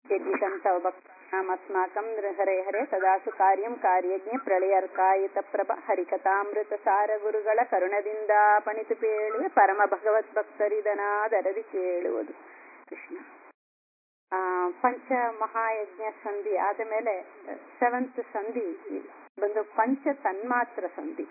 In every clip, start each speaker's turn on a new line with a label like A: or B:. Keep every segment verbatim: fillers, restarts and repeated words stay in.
A: यज्ञितं तव भक्तानामस्माकं हरे हरे तदासु कार्यं कार्यज्ञे ಪ್ರಳಯರ್ಕಾಯಿತ ಪ್ರಭ ಹರಿಕಥಾಮೃತಸಾರ ಗುರುಗಳ ಕರುಣದಿಂದ ಪಣಿತು ಪೇಳುವೆ ಪರಮ ಭಗವತ್ ಭಕ್ತರಿದನಾದರದಿ ಕೇಳುವುದು. ಕೃಷ್ಣ ಆ ಪಂಚ ಮಹಾಯಜ್ಞ ಸಂಧಿ ಆದ ಮೇಲೆ ಸೆವೆಂತ್ ಸಂಧಿ ಬಂದು ಪಂಚ ತನ್ಮಾತ್ರ ಸಂಧಿ.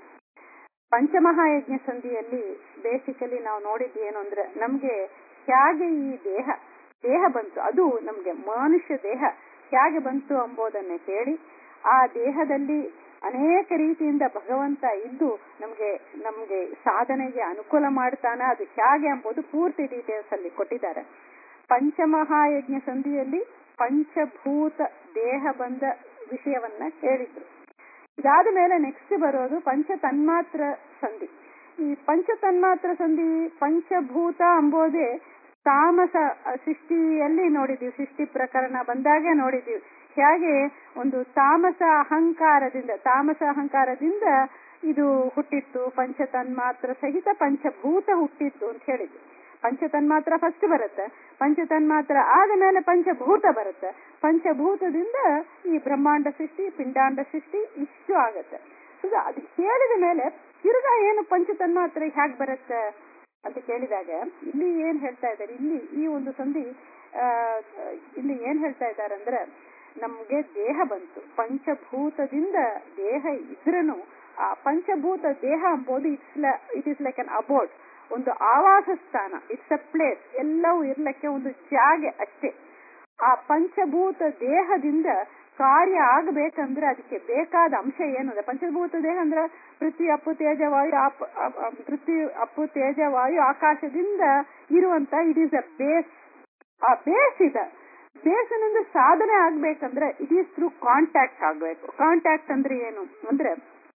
A: ಪಂಚಮಹಾಯಜ್ಞ ಸಂಧಿಯಲ್ಲಿ ಬೇಸಿಕಲಿ ನಾವು ನೋಡಿದ್ದು ಏನು ಅಂದ್ರೆ ನಮ್ಗೆ ಹೇಗೆ ಈ ದೇಹ ದೇಹ ಬಂತು, ಅದು ನಮ್ಗೆ ಮನುಷ್ಯ ದೇಹ ಹೇಗೆ ಬಂತು ಎಂಬುದನ್ನು ಹೇಳಿ, ಆ ದೇಹದಲ್ಲಿ ಅನೇಕ ರೀತಿಯಿಂದ ಭಗವಂತ ಇದ್ದು ನಮ್ಗೆ ನಮ್ಗೆ ಸಾಧನೆಗೆ ಅನುಕೂಲ ಮಾಡ್ತಾನ, ಅದು ಹೇಗೆ ಎಂಬುದು ಪೂರ್ತಿ ಡೀಟೇಲ್ಸ್ ಅಲ್ಲಿ ಕೊಟ್ಟಿದ್ದಾರೆ. ಪಂಚಮಹಾಯಜ್ಞ ಸಂಧಿಯಲ್ಲಿ ಪಂಚಭೂತ ದೇಹ ಬಂದ ವಿಷಯವನ್ನ ಹೇಳಿದ್ರು. ಇದಾದ ಮೇಲೆ ನೆಕ್ಸ್ಟ್ ಬರೋದು ಪಂಚ ತನ್ಮಾತ್ರ ಸಂಧಿ. ಈ ಪಂಚ ತನ್ಮಾತ್ರ ಸಂಧಿ ಪಂಚಭೂತ ಎಂಬುದೇ ತಾಮಸ ಸೃಷ್ಟಿಯಲ್ಲಿ ನೋಡಿದೀವಿ, ಸೃಷ್ಟಿ ಪ್ರಕರಣ ಬಂದಾಗೆ ನೋಡಿದೀವಿ. ಹೇಗೆ ಒಂದು ತಾಮಸ ಅಹಂಕಾರದಿಂದ ತಾಮಸ ಅಹಂಕಾರದಿಂದ ಇದು ಹುಟ್ಟಿತ್ತು, ಪಂಚ ತನ್ಮಾತ್ರ ಸಹಿತ ಪಂಚಭೂತ ಹುಟ್ಟಿತ್ತು ಅಂತ ಹೇಳಿದ್ವಿ. ಪಂಚ ತನ್ಮಾತ್ರ ಫಸ್ಟ್ ಬರುತ್ತೆ, ಪಂಚ ತನ್ಮಾತ್ರ ಆದ ಮೇಲೆ ಪಂಚಭೂತ ಬರುತ್ತೆ, ಪಂಚಭೂತದಿಂದ ಈ ಬ್ರಹ್ಮಾಂಡ ಸೃಷ್ಟಿ ಪಿಂಡಾಂಡ ಸೃಷ್ಟಿ ಇಷ್ಟು ಆಗತ್ತೆ. ಅದು ಹೇಳಿದ ಮೇಲೆ ತಿರ್ಗಾ ಏನು ಪಂಚ ತನ್ಮಾತ್ರ ಹೇಗೆ ಬರುತ್ತೆ ಅಂತ ಕೇಳಿದಾಗ ಇಲ್ಲಿ ಏನ್ ಹೇಳ್ತಾ ಇದ್ದಾರೆ, ಇಲ್ಲಿ ಈ ಒಂದು ಸಂಧಿ ಆ ಇಲ್ಲಿ ಏನ್ ಹೇಳ್ತಾ ಇದ್ದಾರೆ ಅಂದ್ರೆ, ನಮ್ಗೆ ದೇಹ ಬಂತು, ಪಂಚಭೂತದಿಂದ ದೇಹ ಇದ್ರನು ಆ ಪಂಚಭೂತ ದೇಹ ಎಂಬುದು it's it is like an abode, ಒಂದು ಆವಾಸ ಸ್ಥಾನ, ಇಟ್ಸ್ ಅ ಪ್ಲೇಸ್, ಎಲ್ಲವೂ ಇರ್ಲಿಕ್ಕೆ ಒಂದು ಜಾಗೆ ಅಷ್ಟೇ. ಆ ಪಂಚಭೂತ ದೇಹದಿಂದ ಕಾರ್ಯ ಆಗಬೇಕಂದ್ರೆ ಅದಕ್ಕೆ ಬೇಕಾದ ಅಂಶ ಏನು ಅಂದ್ರೆ, ಪಂಚಭೂತ ದೇಹ ಅಂದ್ರೆ ಪೃಥ್ವಿ ಅಪ್ಪು ತೇಜ ವಾಯು ಪೃಥ್ವಿ ಅಪ್ಪು ತೇಜ ವಾಯು ಆಕಾಶದಿಂದ ಇರುವಂತ ಇಟ್ ಈಸ್ ಅ ಬೇಸ್. ಆ ಬೇಸ್ ಇದೆ, ಬೇಸಿನಿಂದ ಸಾಧನೆ ಆಗ್ಬೇಕಂದ್ರೆ ಇಟ್ ಈಸ್ ಥ್ರೂ ಕಾಂಟ್ಯಾಕ್ಟ್ ಆಗ್ಬೇಕು. ಕಾಂಟ್ಯಾಕ್ಟ್ ಅಂದ್ರೆ ಏನು ಅಂದ್ರೆ,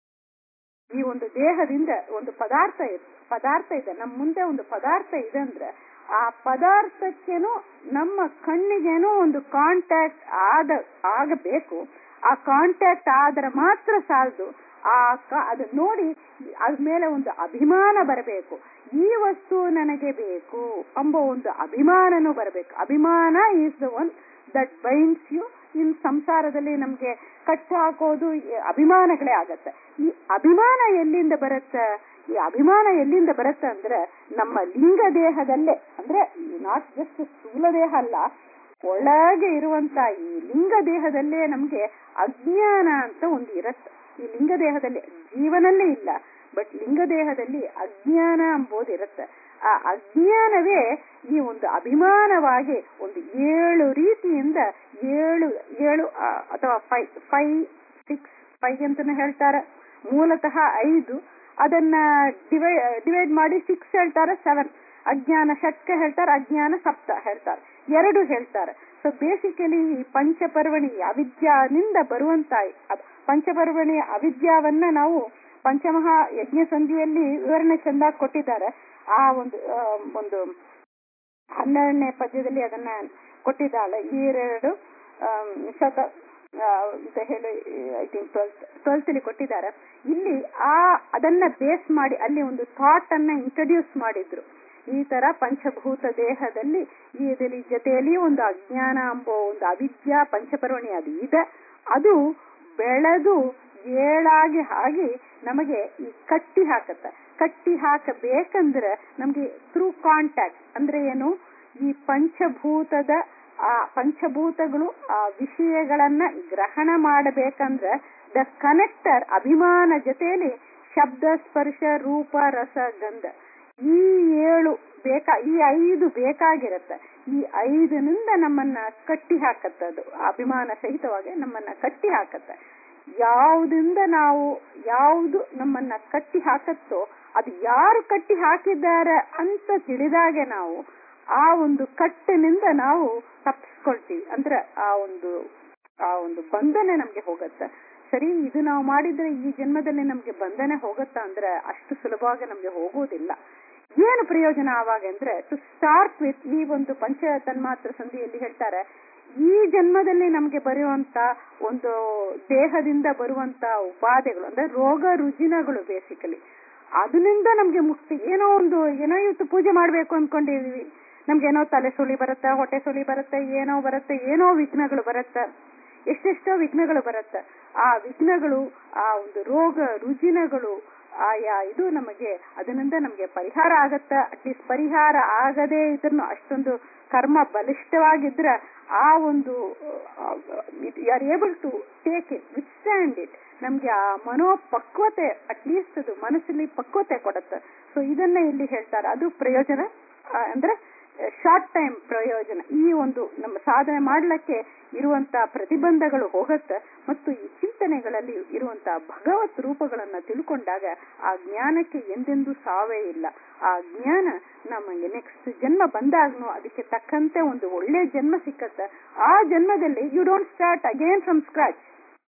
A: ಈ ಒಂದು ದೇಹದಿಂದ ಒಂದು ಪದಾರ್ಥ ಇದೆ ಪದಾರ್ಥ ಇದೆ ನಮ್ಮ ಮುಂದೆ ಒಂದು ಪದಾರ್ಥ ಇದೆ ಅಂದ್ರೆ ಆ ಪದಾರ್ಥಕ್ಕೇನೋ ನಮ್ಮ ಕಣ್ಣಿಗೇನೋ ಒಂದು ಕಾಂಟ್ಯಾಕ್ಟ್ ಆದ ಆಗಬೇಕು. ಆ ಕಾಂಟ್ಯಾಕ್ಟ್ ಆದ್ರೆ ಮಾತ್ರ ಸಾಲದು, ಆ ಅದು ನೋಡಿ ಅದ್ಮೇಲೆ ಒಂದು ಅಭಿಮಾನ ಬರಬೇಕು, ಈ ವಸ್ತು ನನಗೆ ಬೇಕು ಎಂಬ ಒಂದು ಅಭಿಮಾನನೂ ಬರಬೇಕು. ಅಭಿಮಾನ is the one that binds you in ಸಂಸಾರದಲ್ಲಿ. ನಮ್ಗೆ ಕಟ್ಟು ಹಾಕೋದು ಅಭಿಮಾನಗಳೇ ಆಗತ್ತೆ. ಈ ಅಭಿಮಾನ ಎಲ್ಲಿಂದ ಬರುತ್ತೆ, ಈ ಅಭಿಮಾನ ಎಲ್ಲಿಂದ ಬರುತ್ತೆ ಅಂದ್ರೆ ನಮ್ಮ ಲಿಂಗ ದೇಹದಲ್ಲೇ, ಅಂದ್ರೆ ನಾಟ್ ಜಸ್ಟ್ ಸ್ಥೂಲ ದೇಹ ಅಲ್ಲ, ಒಳಗೆ ಇರುವಂತ ಈ ಲಿಂಗ ದೇಹದಲ್ಲೇ ನಮ್ಗೆ ಅಜ್ಞಾನ ಅಂತ ಒಂದು ಇರುತ್ತೆ. ಈ ಲಿಂಗ ದೇಹದಲ್ಲಿ ಜೀವನಲ್ಲೇ ಇಲ್ಲ, ಬಟ್ ಲಿಂಗ ದೇಹದಲ್ಲಿ ಅಜ್ಞಾನ ಎಂಬುದು ಇರುತ್ತೆ. ಆ ಅಜ್ಞಾನವೇ ಈ ಒಂದು ಅಭಿಮಾನವಾಗಿ ಒಂದು ಏಳು ರೀತಿಯಿಂದ ಏಳು ಏಳು ಅಥವಾ ಫೈ ಫೈ ಸಿಕ್ಸ್ ಫೈ ಅಂತಾನೆ ಹೇಳ್ತಾರೆ. ಮೂಲತಃ ಐದು, ಅದನ್ನ ಡಿವೈ ಡಿವೈಡ್ ಮಾಡಿ ಸಿಕ್ಸ್ ಹೇಳ್ತಾರೆ, ಸೆವೆನ್. ಅಜ್ಞಾನ ಷಟ್ಕ ಹೇಳ್ತಾರೆ, ಅಜ್ಞಾನ ಸಪ್ತ ಹೇಳ್ತಾರೆ, ಎರಡು ಹೇಳ್ತಾರೆ. ಸೊ ಬೇಸಿಕಲಿ ಈ ಪಂಚಪರ್ವಣಿ ಅವಿದ್ಯಾನಿಂದ ಬರುವಂತ ಪಂಚಪರ್ವಣಿ ಅವಿದ್ಯಾವನ್ನ ನಾವು ಪಂಚಮಹಾ ಯಜ್ಞ ಸಂಧಿಯಲ್ಲಿ ವಿವರಣೆ ಚೆಂದಾಗಿ ಕೊಟ್ಟಿದ್ದಾರೆ. ಆ ಒಂದು ಒಂದು ಹನ್ನೆರಡನೇ ಪದ್ಯದಲ್ಲಿ ಅದನ್ನ ಕೊಟ್ಟಿದ್ದಾಳೆ. ಈ ಎರಡು ಶತ ಅಂತ ಹೇಳಿ ಐ ಥಿಂಕ್ ಟ್ವೆಲ್ತ್ ಟ್ವೆಲ್ತ್ ಅಲ್ಲಿ ಕೊಟ್ಟಿದ್ದಾರೆ. ಇಲ್ಲಿ ಆ ಅದನ್ನ ಬೇಸ್ ಮಾಡಿ ಅಲ್ಲಿ ಒಂದು ಥಾಟ್ ಅನ್ನ ಇಂಟ್ರೊಡ್ಯೂಸ್ ಮಾಡಿದ್ರು. ಈ ತರ ಪಂಚಭೂತ ದೇಹದಲ್ಲಿ ಈ ಜೊತೆಯಲ್ಲಿ ಒಂದು ಅಜ್ಞಾನ ಎಂಬ ಒಂದು ಅವಿದ್ಯಾ ಪಂಚಪರ್ವಣಿ ಅದು ಇದೆ, ಅದು ಬೆಳೆದು ಏಳಾಗಿ ಆಗಿ ನಮಗೆ ಈ ಕಟ್ಟಿ ಹಾಕತ್ತೆ. ಕಟ್ಟಿ ಹಾಕಬೇಕಂದ್ರೆ ನಮ್ಗೆ ಥ್ರೂ ಕಾಂಟ್ಯಾಕ್ಟ್ ಅಂದ್ರೆ ಏನು, ಈ ಪಂಚಭೂತದ ಆ ಪಂಚಭೂತಗಳು ಆ ವಿಷಯಗಳನ್ನ ಗ್ರಹಣ ಮಾಡಬೇಕಂದ್ರೆ ದ ಕನೆಕ್ಟರ್ ಅಭಿಮಾನ ಜೊತೆಯಲ್ಲಿ ಶಬ್ದ ಸ್ಪರ್ಶ ರೂಪ ರಸ ಗಂಧ ಈ ಏಳು ಬೇಕಾ ಈ ಐದು ಬೇಕಾಗಿರತ್ತೆ. ಈ ಐದನಿಂದ ನಮ್ಮನ್ನ ಕಟ್ಟಿ ಹಾಕತ್ತದು, ಅಭಿಮಾನ ಸಹಿತವಾಗಿ ನಮ್ಮನ್ನ ಕಟ್ಟಿ ಹಾಕತ್ತೆ. ಯಾವುದಿಂದ ನಾವು ಯಾವುದು ನಮ್ಮನ್ನ ಕಟ್ಟಿ ಹಾಕತ್ತೋ ಅದು ಯಾರು ಕಟ್ಟಿ ಹಾಕಿದ್ದಾರೆ ಅಂತ ತಿಳಿದಾಗೆ ನಾವು ಆ ಒಂದು ಕಟ್ಟಿನಿಂದ ನಾವು ತಪ್ಪಿಸ್ಕೊಳ್ತೀವಿ. ಅಂದ್ರೆ ಆ ಒಂದು ಆ ಒಂದು ಬಂಧನೆ ನಮ್ಗೆ ಹೋಗತ್ತೆ. ಸರಿ, ಇದು ನಾವು ಮಾಡಿದ್ರೆ ಈ ಜನ್ಮದಲ್ಲಿ ನಮ್ಗೆ ಬಂಧನೆ ಹೋಗತ್ತಾ ಅಂದ್ರೆ ಅಷ್ಟು ಸುಲಭವಾಗಿ ನಮ್ಗೆ ಹೋಗುವುದಿಲ್ಲ. ಏನು ಪ್ರಯೋಜನ ಆವಾಗ ಅಂದ್ರೆ, ಟು ಸ್ಟಾರ್ಟ್ ವಿತ್ ಈ ಒಂದು ಪಂಚ ತನ್ಮಾತ್ರ ಸಂಧಿಯಲ್ಲಿ ಹೇಳ್ತಾರೆ, ಈ ಜನ್ಮದಲ್ಲಿ ನಮ್ಗೆ ಬರುವಂತ ಒಂದು ದೇಹದಿಂದ ಬರುವಂತ ಉಪಾಧೆಗಳು ಅಂದ್ರೆ ರೋಗ ರುಜಿನಗಳು ಬೇಸಿಕಲಿ ಅದರಿಂದ ನಮ್ಗೆ ಮುಕ್ತಿ. ಏನೋ ಒಂದು ಏನೋ ಇವತ್ತು ಪೂಜೆ ಮಾಡ್ಬೇಕು ಅನ್ಕೊಂಡಿದೀವಿ, ನಮ್ಗೇನೋ ತಲೆ ಸುಳಿ ಬರುತ್ತೆ, ಹೊಟ್ಟೆ ಸುಳಿ ಬರುತ್ತೆ, ಏನೋ ಬರುತ್ತೆ, ಏನೋ ವಿಘ್ನಗಳು ಬರುತ್ತೆ, ಎಷ್ಟೆಷ್ಟೋ ವಿಘ್ನಗಳು ಬರುತ್ತೆ. ಆ ವಿಘ್ನಗಳು, ಆ ಒಂದು ರೋಗ ರುಜಿನಗಳು, ಆಯಾ ಇದು ನಮಗೆ ಅದರಿಂದ ನಮಗೆ ಪರಿಹಾರ ಆಗತ್ತ. ಅಟ್ಲೀಸ್ಟ್ ಪರಿಹಾರ ಆಗದೇ ಇದ್ರೂ ಅಷ್ಟೊಂದು ಕರ್ಮ ಬಲಿಷ್ಠವಾಗಿದ್ರೆ ಆ ಒಂದು you are able to take it, withstand it. ನಮ್ಗೆ ಆ ಮನೋಪಕ್ವತೆ, ಅಟ್ಲೀಸ್ಟ್ ಅದು ಮನಸ್ಸಲ್ಲಿ ಪಕ್ವತೆ ಕೊಡುತ್ತೆ. ಸೊ ಇದನ್ನ ಇಲ್ಲಿ ಹೇಳ್ತಾರೆ. ಅದು ಪ್ರಯೋಜನ ಅಂದ್ರೆ ಶಾರ್ಟ್ ಟೈಮ್ ಪ್ರಯೋಜನ. ಈ ಒಂದು ನಮ್ಮ ಸಾಧನೆ ಮಾಡ್ಲಿಕ್ಕೆ ಇರುವಂತ ಪ್ರತಿಬಂಧಗಳು ಹೋಗುತ್ತೆ. ಮತ್ತು ಈ ಚಿಂತನೆಗಳಲ್ಲಿ ಇರುವಂತಹ ಭಗವತ್ ರೂಪಗಳನ್ನ ತಿಳ್ಕೊಂಡಾಗ ಆ ಜ್ಞಾನಕ್ಕೆ ಎಂದೆಂದೂ ಸಾವೇ ಇಲ್ಲ. ಆ ಜ್ಞಾನ ನಮಗೆ ನೆಕ್ಸ್ಟ್ ಜನ್ಮ ಬಂದಾಗ್ನೂ ಅದಕ್ಕೆ ತಕ್ಕಂತೆ ಒಂದು ಒಳ್ಳೆ ಜನ್ಮ ಸಿಕ್ಕತ್ತೆ. ಆ ಜನ್ಮದಲ್ಲಿ you don't start again from scratch.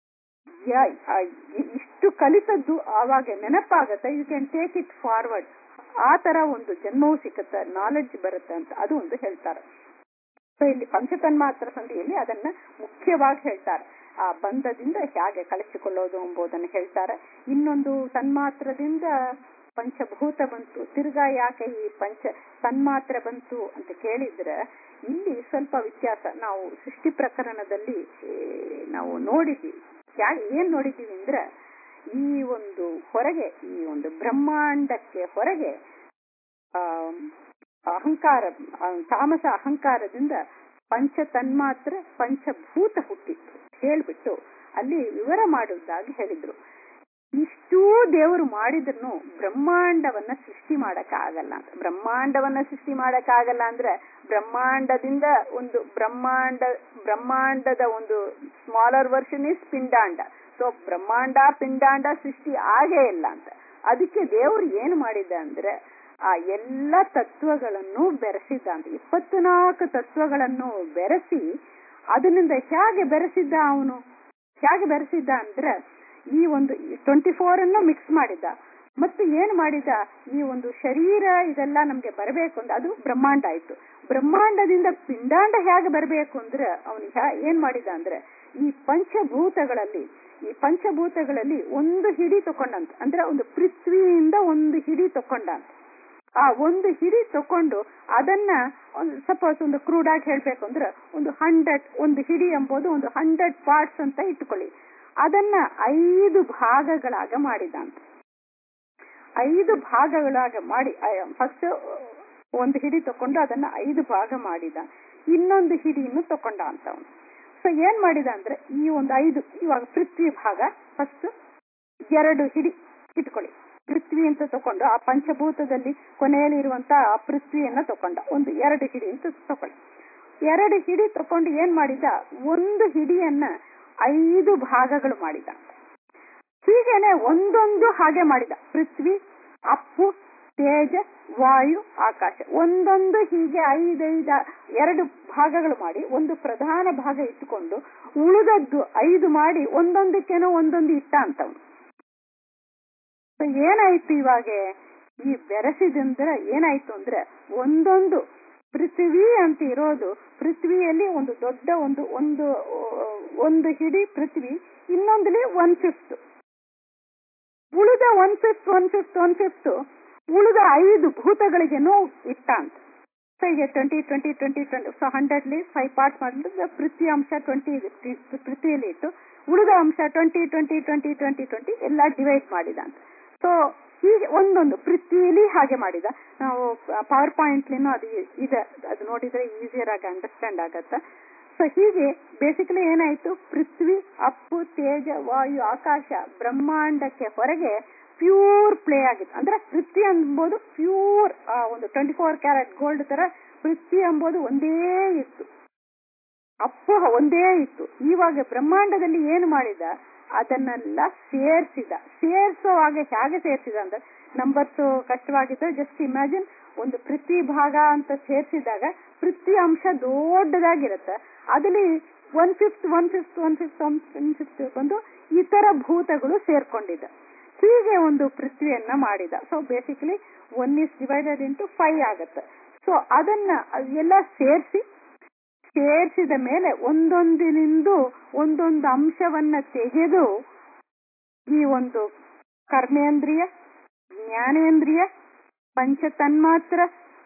A: ಇಷ್ಟು ಕಲಿತದ್ದು ಆವಾಗ ನೆನಪಾಗತ್ತೆ. You can take it forward. ಆ ತರ ಒಂದು ಜನ್ಮವೂ ಸಿಕ್ಕತ್ತೆ, ನಾಲೆಡ್ಜ್ ಬರುತ್ತೆ ಅಂತ ಅದು ಒಂದು ಹೇಳ್ತಾರೆ. ಸೊ ಇಲ್ಲಿ ಪಂಚತನ್ಮಾತ್ರ ಸಂಧಿಯಲ್ಲಿ ಅದನ್ನ ಮುಖ್ಯವಾಗಿ ಹೇಳ್ತಾರೆ. ಆ ಬಂಧದಿಂದ ಹೇಗೆ ಕಳಿಸಿಕೊಳ್ಳೋದು ಎಂಬುದನ್ನು ಹೇಳ್ತಾರೆ. ಇನ್ನೊಂದು ತನ್ಮಾತ್ರದಿಂದ ಪಂಚಭೂತ ಬಂತು, ತಿರ್ಗಾ ಯಾಕೆ ಈ ಪಂಚ ತನ್ಮಾತ್ರ ಬಂತು ಅಂತ ಕೇಳಿದ್ರೆ ಇಲ್ಲಿ ಸ್ವಲ್ಪ ವ್ಯತ್ಯಾಸ. ನಾವು ಸೃಷ್ಟಿ ಪ್ರಕರಣದಲ್ಲಿ ನಾವು ನೋಡಿದ್ದೀವಿ. ಯಾಕೆ ಏನ್ ನೋಡಿದ್ದೀವಿ ಅಂದ್ರೆ ಈ ಒಂದು ಹೊರಗೆ, ಈ ಒಂದು ಬ್ರಹ್ಮಾಂಡಕ್ಕೆ ಹೊರಗೆ ಆ ಅಹಂಕಾರ, ತಾಮಸ ಅಹಂಕಾರದಿಂದ ಪಂಚ ತನ್ಮಾತ್ರ ಪಂಚಭೂತ ಹುಟ್ಟಿತ್ತು ಹೇಳ್ಬಿಟ್ಟು ಅಲ್ಲಿ ವಿವರ ಮಾಡುವುದಾಗಿ ಹೇಳಿದ್ರು. ಇಷ್ಟೂ ದೇವರು ಮಾಡಿದ್ರು ಬ್ರಹ್ಮಾಂಡವನ್ನ ಸೃಷ್ಟಿ ಮಾಡಕ್ ಆಗಲ್ಲ ಅಂತ. ಬ್ರಹ್ಮಾಂಡವನ್ನ ಸೃಷ್ಟಿ ಮಾಡಕ್ ಆಗಲ್ಲ ಅಂದ್ರೆ ಬ್ರಹ್ಮಾಂಡದಿಂದ ಒಂದು ಬ್ರಹ್ಮಾಂಡ ಬ್ರಹ್ಮಾಂಡದ ಒಂದು ಸ್ಮಾಲರ್ ವರ್ಷನ್ ಇಸ್ ಪಿಂಡಾಂಡ. ಸೊ ಬ್ರಹ್ಮಾಂಡ ಪಿಂಡಾಂಡ ಸೃಷ್ಟಿ ಆಗೇ ಇಲ್ಲ ಅಂತ. ಅದಕ್ಕೆ ದೇವರು ಏನು ಮಾಡಿದ ಅಂದ್ರೆ ಆ ಎಲ್ಲ ತತ್ವಗಳನ್ನು ಬೆರೆಸಿದ್ದ ಅಂತ. ಇಪ್ಪತ್ನಾಲ್ಕು ತತ್ವಗಳನ್ನು ಬೆರೆಸಿ ಅದರಿಂದ ಹೇಗೆ ಬೆರೆಸಿದ್ದ ಅವನು, ಹೇಗೆ ಬೆರೆಸಿದ್ದ ಅಂದ್ರೆ ಈ ಒಂದು ಟ್ವೆಂಟಿ ಫೋರ್ ಅನ್ನು ಮಿಕ್ಸ್ ಮಾಡಿದ್ದ. ಮತ್ತು ಏನ್ ಮಾಡಿದ, ಈ ಒಂದು ಶರೀರ ಇದೆಲ್ಲ ನಮ್ಗೆ ಬರಬೇಕು ಅಂದ್ರೆ ಅದು ಬ್ರಹ್ಮಾಂಡ ಆಯ್ತು. ಬ್ರಹ್ಮಾಂಡದಿಂದ ಪಿಂಡಾಂಡ ಹೇಗೆ ಬರಬೇಕು ಅಂದ್ರೆ ಅವನು ಏನ್ ಮಾಡಿದ ಅಂದ್ರೆ ಈ ಪಂಚಭೂತಗಳಲ್ಲಿ ಈ ಪಂಚಭೂತಗಳಲ್ಲಿ ಒಂದು ಹಿಡಿ ತಕೊಂಡಂತ. ಅಂದ್ರೆ ಒಂದು ಪೃಥ್ವಿಯಿಂದ ಒಂದು ಹಿಡಿ ತಕೊಂಡಂತ. ಆ ಒಂದು ಹಿಡಿ ತಕೊಂಡು ಅದನ್ನ ಸಪೋಸ್ ಒಂದು ಕ್ರೂಡ್ ಆಗಿ ಹೇಳ್ಬೇಕು ಅಂದ್ರೆ ಒಂದು ಹಂಡ್ರೆಡ್, ಒಂದು ಹಿಡಿ ಎಂಬುದು ಒಂದು ಹಂಡ್ರೆಡ್ ಪಾರ್ಟ್ಸ್ ಅಂತ ಇಟ್ಕೊಳ್ಳಿ. ಅದನ್ನ ಐದು ಭಾಗಗಳಾಗ ಮಾಡಿದ ಅಂತ. ಐದು ಭಾಗಗಳಾಗ ಮಾಡಿ ಫಸ್ಟ್ ಒಂದು ಹಿಡಿ ತಕೊಂಡು ಅದನ್ನ ಐದು ಭಾಗ ಮಾಡಿದ. ಇನ್ನೊಂದು ಹಿಡಿಯನ್ನು ತಕೊಂಡ ಅಂತ ಅವನು. ಸೊ ಏನ್ ಮಾಡಿದ ಅಂದ್ರೆ ಈ ಒಂದು ಐದು, ಇವಾಗ ಪೃಥ್ವಿ ಭಾಗ ಫಸ್ಟ್ ಎರಡು ಹಿಡಿ ಇಟ್ಕೊಳ್ಳಿ. ಪೃಥ್ವಿ ಅಂತ ತಕೊಂಡು ಆ ಪಂಚಭೂತದಲ್ಲಿ ಕೊನೆಯಲ್ಲಿ ಇರುವಂತ ಆ ಪೃಥ್ವಿಯನ್ನ ತಕೊಂಡ. ಒಂದು ಎರಡು ಹಿಡಿ ಅಂತ ತಕೊಳ್ಳಿ. ಎರಡು ಹಿಡಿ ತಕೊಂಡು ಏನ್ ಮಾಡಿದ, ಒಂದು ಹಿಡಿಯನ್ನ ಐದು ಭಾಗಗಳು ಮಾಡಿದ. ಹೀಗೇನೆ ಒಂದೊಂದು ಹಾಗೆ ಮಾಡಿದ. ಪೃಥ್ವಿ, ಅಪ್ಪು, ತೇಜ, ವಾಯು, ಆಕಾಶ ಒಂದೊಂದು ಹೀಗೆ ಐದೈದ ಎರಡು ಭಾಗಗಳು ಮಾಡಿ ಒಂದು ಪ್ರಧಾನ ಭಾಗ ಇಟ್ಟುಕೊಂಡು ಉಳಿದದ್ದು ಐದು ಮಾಡಿ ಒಂದೊಂದಕ್ಕೇನೋ ಒಂದೊಂದು ಇಟ್ಟ ಅಂತವ್ನು. ಏನಾಯ್ತು ಇವಾಗ ಈ ಬೆರೆಸಿದಂದ್ರೆ ಏನಾಯ್ತು ಅಂದ್ರೆ ಒಂದೊಂದು ಪೃಥ್ವಿ ಅಂತ ಇರೋದು, ಪೃಥ್ವಿಯಲ್ಲಿ ಒಂದು ದೊಡ್ಡ ಒಂದು ಒಂದು ಒಂದು ಹಿಡಿ ಪೃಥ್ವಿ, ಇನ್ನೊಂದಲ್ಲಿ ಒನ್ ಫಿಫ್ತ್ ಉಳಿದ one fifth one fifth one fifth ಉಳಿದ ಐದು ಭೂತಗಳಿಗೇನೋ ಇಟ್ಟ ಅಂತ. ಸೊ ಈಗ twenty twenty twenty twenty so ಹಂಡ್ರೆಡ್ಲಿ ಫೈವ್ ಪಾರ್ಟ್ಸ್ ಮಾಡಿದ್ರೆ ಪೃಥ್ವಿ ಅಂಶ ಟ್ವೆಂಟಿ ಪೃಥ್ವಿಯಲ್ಲಿ ಇಟ್ಟು ಉಳಿದ ಅಂಶ twenty twenty twenty twenty twenty ಎಲ್ಲ ಡಿವೈಡ್ ಮಾಡಿದ ಅಂತ. ಸೊ ಹೀಗೆ ಒಂದೊಂದು ಪೃಥ್ವಿಯಲ್ಲಿ ಹಾಗೆ ಮಾಡಿದ. ನಾವು ಪವರ್ ಪಾಯಿಂಟ್ಲಿನೂ ಅದು ಇದೆ, ಅದು ನೋಡಿದ್ರೆ ಈಸಿಯರ್ ಆಗಿ ಅಂಡರ್ಸ್ಟ್ಯಾಂಡ್ ಆಗತ್ತ. ಸೊ ಹೀಗೆ ಬೇಸಿಕಲಿ ಏನಾಯ್ತು, ಪೃಥ್ವಿ, ಅಪ್ಪು, ತೇಜ, ವಾಯು, ಆಕಾಶ ಬ್ರಹ್ಮಾಂಡಕ್ಕೆ ಹೊರಗೆ ಪ್ಯೂರ್ ಪ್ಲೇ ಆಗಿತ್ತು. ಅಂದ್ರೆ ಪೃಥ್ವಿ ಎಂಬುದು ಪ್ಯೂರ್ ಒಂದು ಟ್ವೆಂಟಿ ಫೋರ್ ಕ್ಯಾರೆಟ್ ಗೋಲ್ಡ್ ತರ ಪೃಥ್ವಿ ಎಂಬುದು ಒಂದೇ ಇತ್ತು, ಅಪ್ಪು ಒಂದೇ ಇತ್ತು. ಇವಾಗ ಬ್ರಹ್ಮಾಂಡದಲ್ಲಿ ಏನು ಮಾಡಿದ, ಅದನ್ನೆಲ್ಲ ಸೇರಿಸಿದ. ಸೇರಿಸೋ ಹಾಗೆ ಹೇಗೆ ಸೇರಿಸಿದ ಅಂದ್ರೆ ನಂಬರ್ಸ್ ಕಷ್ಟವಾಗಿದ್ರೆ ಜಸ್ಟ್ ಇಮ್ಯಾಜಿನ್, ಒಂದು ಪೃಥ್ವಿ ಭಾಗ ಅಂತ ಸೇರಿಸಿದಾಗ ಪೃಥ್ವಿ ಅಂಶ ದೊಡ್ಡದಾಗಿರುತ್ತೆ, ಅದಲ್ಲಿ one fifth one fifth one fifth one fifth ಬಂದು ಇತರ ಭೂತಗಳು ಸೇರ್ಕೊಂಡಿದ್ದ. ಹೀಗೆ ಒಂದು ಪೃಥ್ವಿಯನ್ನ ಮಾಡಿದ. So basically one is divided into five ಆಗುತ್ತೆ. ಸೊ ಅದನ್ನ ಎಲ್ಲ ಸೇರಿಸಿ ಸೇರಿಸಿದ ಮೇಲೆ ಒಂದೊಂದಿನಿಂದ ಒಂದೊಂದು ಅಂಶವನ್ನ ತೆಗೆದು ಈ ಒಂದು ಕರ್ಮೇಂದ್ರಿಯ, ಜ್ಞಾನೇಂದ್ರಿಯ, ಪಂಚತನ್ಮಾತ್ರ,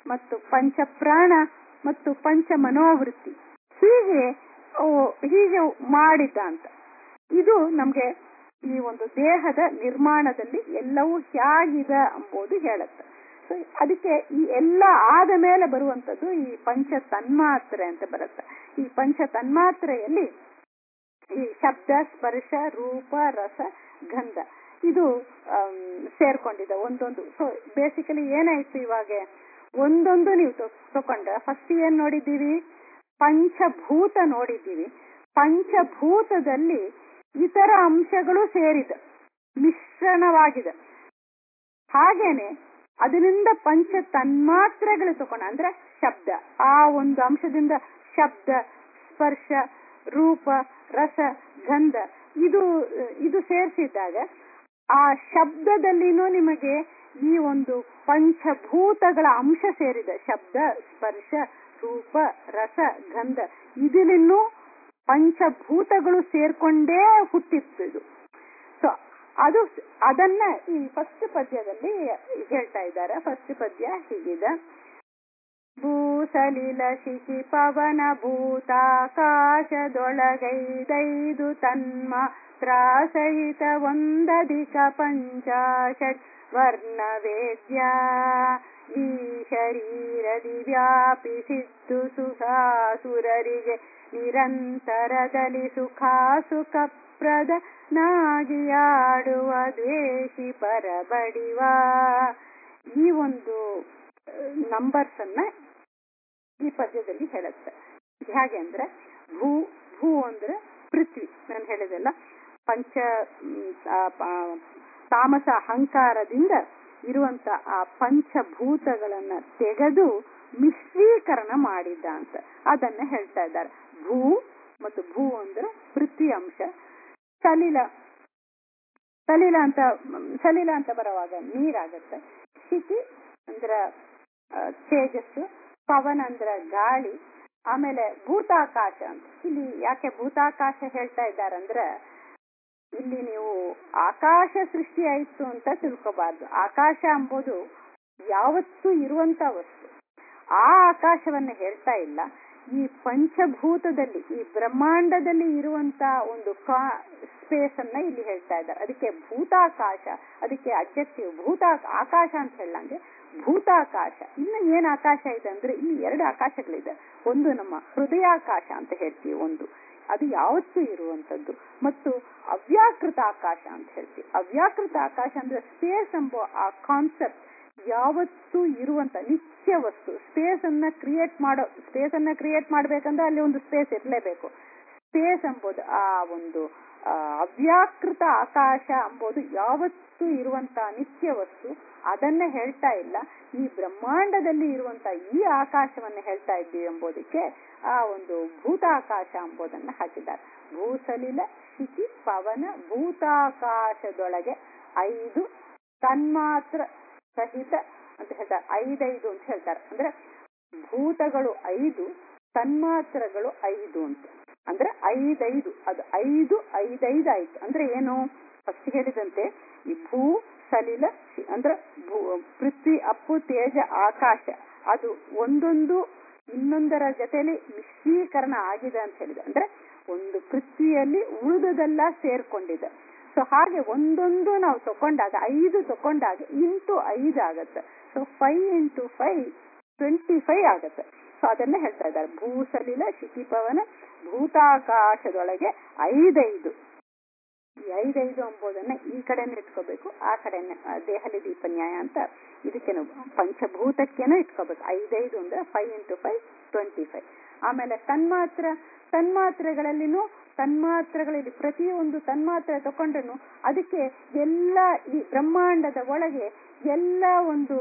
A: ಮತ್ತು ಪಂಚಪ್ರಾಣ ಮತ್ತು ಪಂಚ ಮನೋವೃತ್ತಿ ಹೀಗೆ ಹೀಗೆ ಮಾಡಿದ್ದ ಅಂತ. ಇದು ನಮ್ಗೆ ಈ ಒಂದು ದೇಹದ ನಿರ್ಮಾಣದಲ್ಲಿ ಎಲ್ಲವೂ ಹೇಗಿದೆ ಎಂಬುದು ಹೇಳುತ್ತೆ. ಸೊ ಅದಕ್ಕೆ ಈ ಎಲ್ಲ ಆದ ಮೇಲೆ ಬರುವಂತದ್ದು ಈ ಪಂಚ ತನ್ಮಾತ್ರೆ ಅಂತ ಬರುತ್ತೆ. ಈ ಪಂಚ ತನ್ಮಾತ್ರೆಯಲ್ಲಿ ಈ ಶಬ್ದ, ಸ್ಪರ್ಶ, ರೂಪ, ರಸ, ಗಂಧ ಇದು ಸೇರ್ಕೊಂಡಿದೆ ಒಂದೊಂದು. ಸೊ ಬೇಸಿಕಲಿ ಏನಾಯ್ತು, ಇವಾಗ ಒಂದೊಂದು ನೀವು ತಕೊಂಡ್ರೆ ಫಸ್ಟ್ ಏನ್ ನೋಡಿದ್ದೀವಿ, ಪಂಚಭೂತ ನೋಡಿದ್ದೀವಿ. ಪಂಚಭೂತದಲ್ಲಿ ಇತರ ಅಂಶಗಳು ಸೇರಿದೆ, ಮಿಶ್ರಣವಾಗಿದೆ. ಹಾಗೇನೆ ಅದರಿಂದ ಪಂಚ ತನ್ಮಾತ್ರೆಗಳು ತಕೊಂಡ ಅಂದ್ರೆ ಶಬ್ದ, ಆ ಒಂದು ಅಂಶದಿಂದ ಶಬ್ದ, ಸ್ಪರ್ಶ, ರೂಪ, ರಸ, ಗಂಧ ಇದು ಇದು ಸೇರಿಸಿದಾಗ ಆ ಶಬ್ದದಲ್ಲಿನೂ ನಿಮಗೆ ಈ ಒಂದು ಪಂಚಭೂತಗಳ ಅಂಶ ಸೇರಿದೆ. ಶಬ್ದ, ಸ್ಪರ್ಶ, ರೂಪ, ರಸ, ಗಂಧ ಇದನ್ನು ಪಂಚಭೂತಗಳು ಸೇರ್ಕೊಂಡೇ ಹುಟ್ಟಿತ್ತು ಇದು. ಸೊ ಅದು ಅದನ್ನ ಈ ಫಸ್ಟ್ ಪದ್ಯದಲ್ಲಿ ಹೇಳ್ತಾ ಇದ್ದಾರೆ. ಫಸ್ಟ್ ಪದ್ಯ ಹೀಗಿದೆ: ಭೂಸಲಿಲ ಶಿಖಿ ಪವನ ಭೂತಾಕಾಶದೊಳಗೈದೈದು ತನ್ಮಾತ್ರ ಸಹಿತ ಒಂದಧಿಕ ಪಂಚಾಷಟ್ ವರ್ಣ ವೇದ್ಯ ಈ ಶರೀರದಿ ವ್ಯಾಪಿಸಿದ್ದು ಸುಖಾಸುರರಿಗೆ ನಿರಂತರದಲ್ಲಿ ಸುಖ ಸುಖ ಪ್ರದನಾಗಿಯಾಡುವ ದ್ವೇಷಿ ಪರಬಡಿವ. ಈ ಒಂದು ನಂಬರ್ಸ್ ಅನ್ನ ಈ ಪದ್ಯದಲ್ಲಿ ಹೇಳುತ್ತೆ. ಹೇಗೆ ಅಂದ್ರೆ ಭೂ ಭೂ ಅಂದ್ರೆ ಪೃಥ್ವಿ, ನಾನು ಹೇಳಿದೆಲ್ಲ ಪಂಚ ತಾಮಸ ಅಹಂಕಾರದಿಂದ ಇರುವಂತ ಆ ಪಂಚಭೂತಗಳನ್ನ ತೆಗೆದು ಮಿಶ್ರೀಕರಣ ಮಾಡಿದ್ದ ಅಂತ ಅದನ್ನ ಹೇಳ್ತಾ ಇದ್ದಾರೆ. ಭೂ ಮತ್ತು ಭೂ ಅಂದ್ರೆ ಪೃಥ್ವಿ ಅಂಶ. ಸಲಿಲ ಸಲಿಲ ಅಂತ ಸಲಿಲ ಅಂತ ಬರುವಾಗ ನೀರಾಗತ್ತೆ. ಶಿಖಿ ಅಂದ್ರ ತೇಜಸ್ಸು, ಪವನ ಅಂದ್ರ ಗಾಳಿ, ಆಮೇಲೆ ಭೂತಾಕಾಶ ಅಂತ. ಇಲ್ಲಿ ಯಾಕೆ ಭೂತಾಕಾಶ ಹೇಳ್ತಾ ಇದ್ದಾರಂದ್ರೆ ಇಲ್ಲಿ ನೀವು ಆಕಾಶ ಸೃಷ್ಟಿ ಆಯ್ತು ಅಂತ ತಿಳ್ಕೋಬಾರ್ದು. ಆಕಾಶ ಎಂಬುದು ಯಾವತ್ತೂ ಇರುವಂತ ವಸ್ತು. ಆ ಆಕಾಶವನ್ನ ಹೇಳ್ತಾ ಇಲ್ಲ. ಈ ಪಂಚಭೂತದಲ್ಲಿ ಈ ಬ್ರಹ್ಮಾಂಡದಲ್ಲಿ ಇರುವಂತ ಒಂದು ಸ್ಪೇಸ್ ಅನ್ನ ಇಲ್ಲಿ ಹೇಳ್ತಾ ಇದ್ದಾರೆ. ಅದಕ್ಕೆ ಭೂತಾಕಾಶ, ಅದಕ್ಕೆ ಅಡ್ಜೆಕ್ಟಿವ್ ಭೂತ ಆಕಾಶ ಅಂತ ಹೇಳಂಗೆ ಭೂತಾಕಾಶ. ಇನ್ನು ಏನ್ ಆಕಾಶ ಇದೆ ಅಂದ್ರೆ ಇಲ್ಲಿ ಎರಡು ಆಕಾಶಗಳಿದೆ. ಒಂದು ನಮ್ಮ ಹೃದಯಾಕಾಶ ಅಂತ ಹೇಳ್ತೀವಿ, ಒಂದು ಅದು ಯಾವತ್ತೂ ಇರುವಂತದ್ದು, ಮತ್ತು ಅವ್ಯಾಕೃತ ಆಕಾಶ ಅಂತ ಹೇಳ್ತೀವಿ. ಅವ್ಯಾಕೃತ ಆಕಾಶ ಅಂದ್ರೆ ಸ್ಪೇಸ್ ಎಂಬ ಆ ಕಾನ್ಸೆಪ್ಟ್ ಯಾವತ್ತೂ ಇರುವಂತ ನಿತ್ಯ ವಸ್ತು. ಸ್ಪೇಸ್ ಅನ್ನ ಕ್ರಿಯೇಟ್ ಮಾಡೋ ಸ್ಪೇಸ್ ಅನ್ನ ಕ್ರಿಯೇಟ್ ಮಾಡ್ಬೇಕಂದ್ರೆ ಅಲ್ಲಿ ಒಂದು ಸ್ಪೇಸ್ ಇರಲೇಬೇಕು. ಸ್ಪೇಸ್ ಎಂಬುದು ಆ ಒಂದು ಅವ್ಯಾಕೃತ ಆಕಾಶ ಎಂಬುದು ಯಾವತ್ತೂ ಇರುವಂತ ನಿತ್ಯ ವಸ್ತು. ಅದನ್ನ ಹೇಳ್ತಾ ಇಲ್ಲ, ಈ ಬ್ರಹ್ಮಾಂಡದಲ್ಲಿ ಇರುವಂತ ಈ ಆಕಾಶವನ್ನ ಹೇಳ್ತಾ ಇದ್ದೀವಿ ಎಂಬುದಕ್ಕೆ ಆ ಒಂದು ಭೂತಾಕಾಶ ಎಂಬುದನ್ನ ಹಾಕಿದ್ದಾರೆ. ಭೂಸಲಿಲ ಶಿಖಿ ಪವನ ಭೂತಾಕಾಶದೊಳಗೆ ಐದು ತನ್ಮಾತ್ರ ಸಹಿತ ಅಂತ ಹೇಳ್ತಾರೆ. ಐದೈದು ಅಂತ ಹೇಳ್ತಾರೆ. ಅಂದ್ರೆ ಭೂತಗಳು ಐದು, ತನ್ಮಾತ್ರಗಳು ಐದು ಅಂತ. ಅಂದ್ರೆ ಐದೈದು, ಅದು ಐದು ಐದೈದು ಆಯ್ತು. ಅಂದ್ರೆ ಏನು, ಫಸ್ಟ್ ಹೇಳಿದಂತೆ ಈ ಭೂ ಸಲಿಲ ಅಂದ್ರೆ ಪೃಥ್ವಿ, ಅಪ್ಪು, ತೇಜ, ಆಕಾಶ ಅದು ಒಂದೊಂದು ಇನ್ನೊಂದರ ಜೊತೆಲಿ ಮಿಶ್ರೀಕರಣ ಆಗಿದೆ ಅಂತ ಹೇಳಿದೆ. ಅಂದ್ರೆ ಒಂದು ಪೃಥ್ವಿಯಲ್ಲಿ ಉಳಿದದೆಲ್ಲ ಸೇರ್ಕೊಂಡಿದೆ. ಸೊ ಹಾಗೆ ಒಂದೊಂದು ನಾವು ತಕೊಂಡಾಗ ಐದು ತಕೊಂಡಾಗ ಇಂಟು ಐದು ಆಗತ್ತೆ. So five into five twenty five ಆಗತ್ತೆ. ಸೊ ಅದನ್ನ ಹೇಳ್ತಾ ಇದ್ದಾರೆ. ಭೂಸಲಿಲ ಶಿಖಿಪವನ ಭೂತಾಕಾಶದೊಳಗೆ ಐದೈದು. ಈ ಐದೈದು ಎಂಬುದನ್ನ ಈ ಕಡೆನೇ ಇಟ್ಕೋಬೇಕು, ಆ ಕಡೆನೆ ದೇಹಲಿ ದೀಪ ನ್ಯಾಯ ಅಂತ ಇದಕ್ಕೇನು ಪಂಚಭೂತಕ್ಕೇನೋ ಇಟ್ಕೋಬೇಕು. ಐದೈದು ಅಂದ್ರೆ five into five twenty five. ಆಮೇಲೆ ತನ್ಮಾತ್ರ, ತನ್ಮಾತ್ರೆಗಳಲ್ಲಿನೂ ತನ್ಮಾತ್ರೆಗಳಲ್ಲಿ ಪ್ರತಿಯೊಂದು ತನ್ಮಾತ್ರೆ ತಕೊಂಡ್ರು ಅದಕ್ಕೆ ಎಲ್ಲ ಈ ಬ್ರಹ್ಮಾಂಡದ ಒಳಗೆ ಎಲ್ಲ ಒಂದು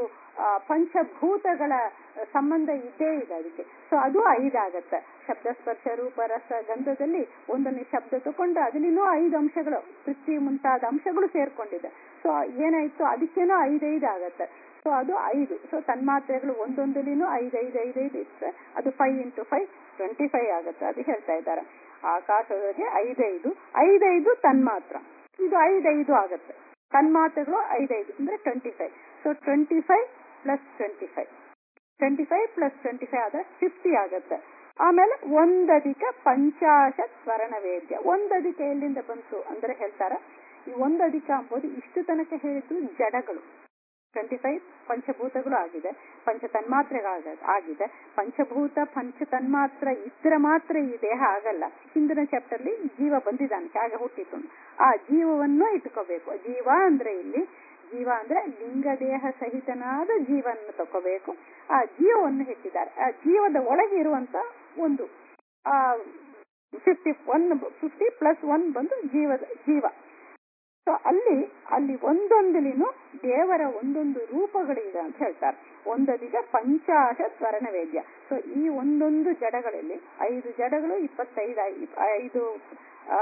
A: ಪಂಚಭೂತಗಳ ಸಂಬಂಧ ಇದ್ದೇ ಇದೆ ಅದಕ್ಕೆ. ಸೊ ಅದು ಐದಾಗತ್ತೆ. ಶಬ್ದ, ಸ್ಪರ್ಶ, ರೂಪ, ರಸ, ಗಂಧದಲ್ಲಿ ಒಂದೊಂದು ಶಬ್ದ ತಗೊಂಡು ಅದಲ್ಲಿನೂ ಐದು ಅಂಶಗಳು ಪೃಥ್ವಿ ಮುಂತಾದ ಅಂಶಗಳು ಸೇರ್ಕೊಂಡಿದೆ. ಸೊ ಏನಾಯ್ತು ಅದಕ್ಕೇನೋ ಐದೈದು ಆಗತ್ತೆ. ಸೊ ಅದು ಐದು. ಸೊ ತನ್ಮಾತ್ರೆಗಳು ಒಂದೊಂದಲ್ಲಿನೂ ಐದೈದು ಐದೈದು ಇರ್ತದೆ. ಅದು five into five twenty five ಆಗತ್ತೆ. ಅದು ಹೇಳ್ತಾ ಇದ್ದಾರೆ. ಆಕಾಶದೊಳಗೆ ಐದೈದು, ಐದೈದು ತನ್ಮಾತ್ರ, ಇದು ಐದೈದು ಆಗತ್ತೆ. ತನ್ಮಾತ್ರೆಗಳು ಐದೈದು ಅಂದ್ರೆ twenty five. So twenty five plus twenty five twenty five plus twenty five ಆದ್ರೆ ಫಿಫ್ಟಿ ಆಗತ್ತೆ. ಆಮೇಲೆ ಒಂದಧಿಕ ಪಂಚಾಶತ್ ಸ್ವರ್ಣವೇದ್ಯ. ಒಂದಧಿಕ ಎಲ್ಲಿಂದ ಬಂತು ಅಂದ್ರೆ ಹೇಳ್ತಾರ, ಈ ಒಂದಧಿಕ ಅಂಬೋದು ಇಷ್ಟು ತನಕ ಹೇಳಿದ್ದು ಜಡಗಳು. ಟ್ವೆಂಟಿ ಫೈವ್ ಪಂಚಭೂತಗಳು ಆಗಿದೆ, ಪಂಚ ತನ್ಮಾತ್ರೆಗಳ ಆಗಿದೆ. ಪಂಚಭೂತ ಪಂಚ ತನ್ಮಾತ್ರ ಇದ್ರೆ ಮಾತ್ರ ಈ ದೇಹ ಆಗಲ್ಲ. ಹಿಂದಿನ ಚಾಪ್ಟರ್ಲಿ ಜೀವ ಬಂದಿದ್ದಾನೆ, ಹೇಗೆ ಹುಟ್ಟಿತು, ಆ ಜೀವವನ್ನು ಇಟ್ಕೋಬೇಕು. ಜೀವ ಅಂದ್ರೆ ಇಲ್ಲಿ ಜೀವ ಅಂದ್ರೆ ಲಿಂಗ ದೇಹ ಸಹಿತನಾದ ಜೀವವನ್ನು ತಕೋಬೇಕು. ಆ ಜೀವವನ್ನು ಇಟ್ಟಿದ್ದಾರೆ. ಆ ಜೀವದ ಒಳಗೆ ಇರುವಂತ ಒಂದು ಆ fifty one fifty plus one ಬಂದು ಜೀವದ ಜೀವ. ಸೊ ಅಲ್ಲಿ ಅಲ್ಲಿ ಒಂದೊಂದಿಲಿನೂ ದೇವರ ಒಂದೊಂದು ರೂಪಗಳಿದೆ ಅಂತ ಹೇಳ್ತಾರೆ. ಒಂದದಿಗ ಪಂಚಾಶ ಸ್ವರ್ಣವೇದ್ಯ. ಸೊ ಈ ಒಂದೊಂದು ಜಡಗಳಲ್ಲಿ ಐದು ಜಡಗಳು ಇಪ್ಪತ್ತೈದು ಐದು ಆ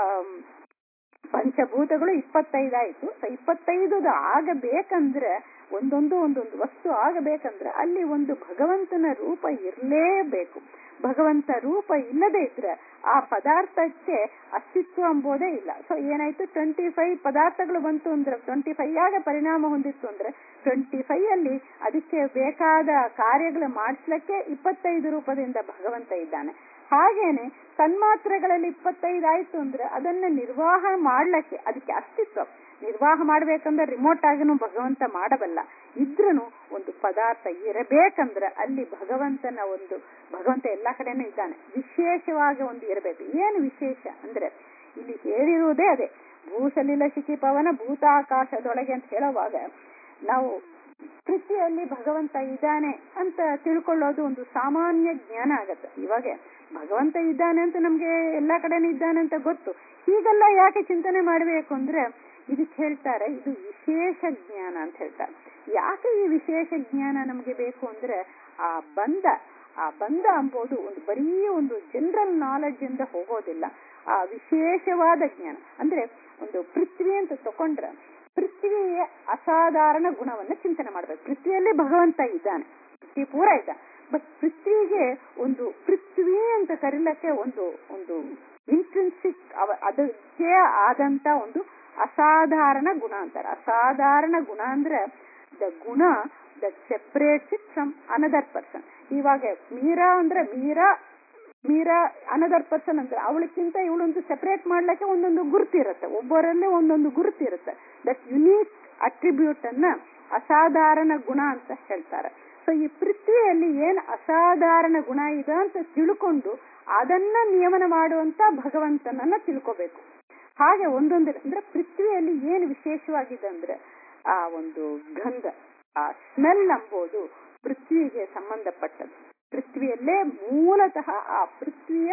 A: ಪಂಚಭೂತಗಳು ಇಪ್ಪತ್ತೈದಾಯ್ತು. ಸೊ ಇಪ್ಪತ್ತೈದು ಆಗಬೇಕಂದ್ರೆ ಒಂದೊಂದು ಒಂದೊಂದು ವಸ್ತು ಆಗಬೇಕಂದ್ರೆ ಅಲ್ಲಿ ಒಂದು ಭಗವಂತನ ರೂಪ ಇರಲೇಬೇಕು. ಭಗವಂತ ರೂಪ ಇಲ್ಲದೆ ಇದ್ರೆ ಆ ಪದಾರ್ಥಕ್ಕೆ ಅಸ್ತಿತ್ವ ಎಂಬುದೇ ಇಲ್ಲ. ಸೊ ಏನಾಯ್ತು, ಟ್ವೆಂಟಿ ಫೈವ್ ಪದಾರ್ಥಗಳು ಬಂತು ಅಂದ್ರೆ ಟ್ವೆಂಟಿ ಫೈವ್ ಆಗ ಪರಿಣಾಮ ಹೊಂದಿತ್ತು ಅಂದ್ರೆ ಟ್ವೆಂಟಿ ಫೈವ್ ಅಲ್ಲಿ ಅದಕ್ಕೆ ಬೇಕಾದ ಕಾರ್ಯಗಳು ಮಾಡಿಸ್ಲಿಕ್ಕೆ ಇಪ್ಪತ್ತೈದು ರೂಪದಿಂದ ಭಗವಂತ ಇದ್ದಾನೆ. ಹಾಗೇನೆ ತನ್ಮಾತ್ರೆಗಳಲ್ಲಿ ಇಪ್ಪತ್ತೈದು ಆಯ್ತು ಅಂದ್ರೆ ಅದನ್ನ ನಿರ್ವಾಹ ಮಾಡ್ಲಿಕ್ಕೆ ಅದಕ್ಕೆ ಅಸ್ತಿತ್ವ. ನಿರ್ವಾಹ ಮಾಡ್ಬೇಕಂದ್ರೆ ರಿಮೋಟ್ ಆಗಿನೂ ಭಗವಂತ ಮಾಡಬಲ್ಲ. ಇದ್ರೂ ಒಂದು ಪದಾರ್ಥ ಇರಬೇಕಂದ್ರೆ ಅಲ್ಲಿ ಭಗವಂತನ ಒಂದು ಭಗವಂತ ಎಲ್ಲಾ ಕಡೆನೂ ಇದ್ದಾನೆ, ವಿಶೇಷವಾಗಿ ಒಂದು ಇರಬೇಕು. ಏನು ವಿಶೇಷ ಅಂದ್ರೆ ಇಲ್ಲಿ ಹೇಳಿರುವುದೇ ಅದೇ, ಭೂಸಲಿಲ ಶಿಖಿ ಪವನ ಭೂತಾಕಾಶದೊಳಗೆ ಅಂತ ಹೇಳುವಾಗ ನಾವು ಕೃಷಿಯಲ್ಲಿ ಭಗವಂತ ಇದ್ದಾನೆ ಅಂತ ತಿಳ್ಕೊಳ್ಳೋದು ಒಂದು ಸಾಮಾನ್ಯ ಜ್ಞಾನ ಆಗತ್ತೆ. ಇವಾಗ ಭಗವಂತ ಇದ್ದಾನೆ ಅಂತ ನಮ್ಗೆ ಎಲ್ಲಾ ಕಡೆನೂ ಇದ್ದಾನೆ ಅಂತ ಗೊತ್ತು. ಹೀಗೆಲ್ಲ ಯಾಕೆ ಚಿಂತನೆ ಮಾಡಬೇಕು ಅಂದ್ರೆ ಇದಕ್ಕೆ ಹೇಳ್ತಾರೆ ಇದು ವಿಶೇಷ ಜ್ಞಾನ ಅಂತ ಹೇಳ್ತಾರೆ. ಯಾಕೆ ಈ ವಿಶೇಷ ಜ್ಞಾನ ನಮ್ಗೆ ಬೇಕು ಅಂದ್ರೆ ಆ ಬಂಧ ಆ ಬಂಧ ಅಂಬೋದು ಒಂದು ಬರೀ ಒಂದು ಜನರಲ್ ನಾಲೆಡ್ಜ್ ಇಂದ ಹೋಗೋದಿಲ್ಲ. ಆ ವಿಶೇಷವಾದ ಜ್ಞಾನ ಅಂದ್ರೆ ಒಂದು ಪೃಥ್ವಿ ಅಂತ ತಕೊಂಡ್ರೆ ಪೃಥ್ವಿಯ ಅಸಾಧಾರಣ ಗುಣವನ್ನ ಚಿಂತನೆ ಮಾಡ್ಬೇಕು. ಪೃಥ್ವಿಯಲ್ಲಿ ಭಗವಂತ ಇದ್ದಾನೆ, ಪೃಥ್ವಿ ಪೂರ ಇದ್ದಾನೆ. ಬಟ್ ಪೃಥ್ವಿಗೆ ಒಂದು ಪೃಥ್ವಿ ಅಂತ ಕರೀಲಕ್ಕೆ ಒಂದು ಒಂದು ಇಂಟ್ರಿನ್ಸಿಕ್ ಅದಕ್ಕೆ ಆದಂತ ಒಂದು ಅಸಾಧಾರಣ ಗುಣ ಅಂತಾರೆ. ಅಸಾಧಾರಣ ಗುಣ ಅಂದ್ರೆ ದ ಗುಣ that separates it from another person. ಇವಾಗ ಮೀರಾ ಅಂದ್ರೆ ಮೀರಾ ಮೀರಾ ಅನದರ್ ಪರ್ಸನ್ ಅಂದ್ರೆ ಅವಳಕ್ಕಿಂತ ಇವಳೊಂದು ಸೆಪರೇಟ್ ಮಾಡ್ಲಿಕ್ಕೆ ಒಂದೊಂದು ಗುರುತಿರುತ್ತೆ, ಒಬ್ಬರಲ್ಲೇ ಒಂದೊಂದು ಗುರುತಿರುತ್ತೆ. ದಟ್ ಯುನೀಕ್ ಅಟ್ರಿಬ್ಯೂಟ್ ಅನ್ನ ಅಸಾಧಾರಣ ಗುಣ ಅಂತ ಹೇಳ್ತಾರೆ. ಸೊ ಈ ಪೃಥ್ವಿಯಲ್ಲಿ ಏನ್ ಅಸಾಧಾರಣ ಗುಣ ಇದೆ ಅಂತ ತಿಳ್ಕೊಂಡು ಅದನ್ನ ನಿಯಮನ ಮಾಡುವಂತ ಭಗವಂತನನ್ನ ತಿಳ್ಕೋಬೇಕು. ಹಾಗೆ ಒಂದೊಂದು ಅಂದ್ರೆ ಪೃಥ್ವಿಯಲ್ಲಿ ಏನು ವಿಶೇಷವಾಗಿದೆ ಅಂದ್ರೆ ಆ ಒಂದು ಗಂಧ, ಆ ಸ್ಮೆಲ್ ಎಂಬುದು ಪೃಥ್ವಿಗೆ ಸಂಬಂಧಪಟ್ಟದ್ದು. ಪೃಥ್ವಿಯಲ್ಲೇ ಮೂಲತಃ ಆ ಪೃಥ್ವಿಯ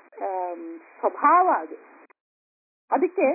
A: ಸ್ವಭಾವ ಅದು. ಅದಕ್ಕೆ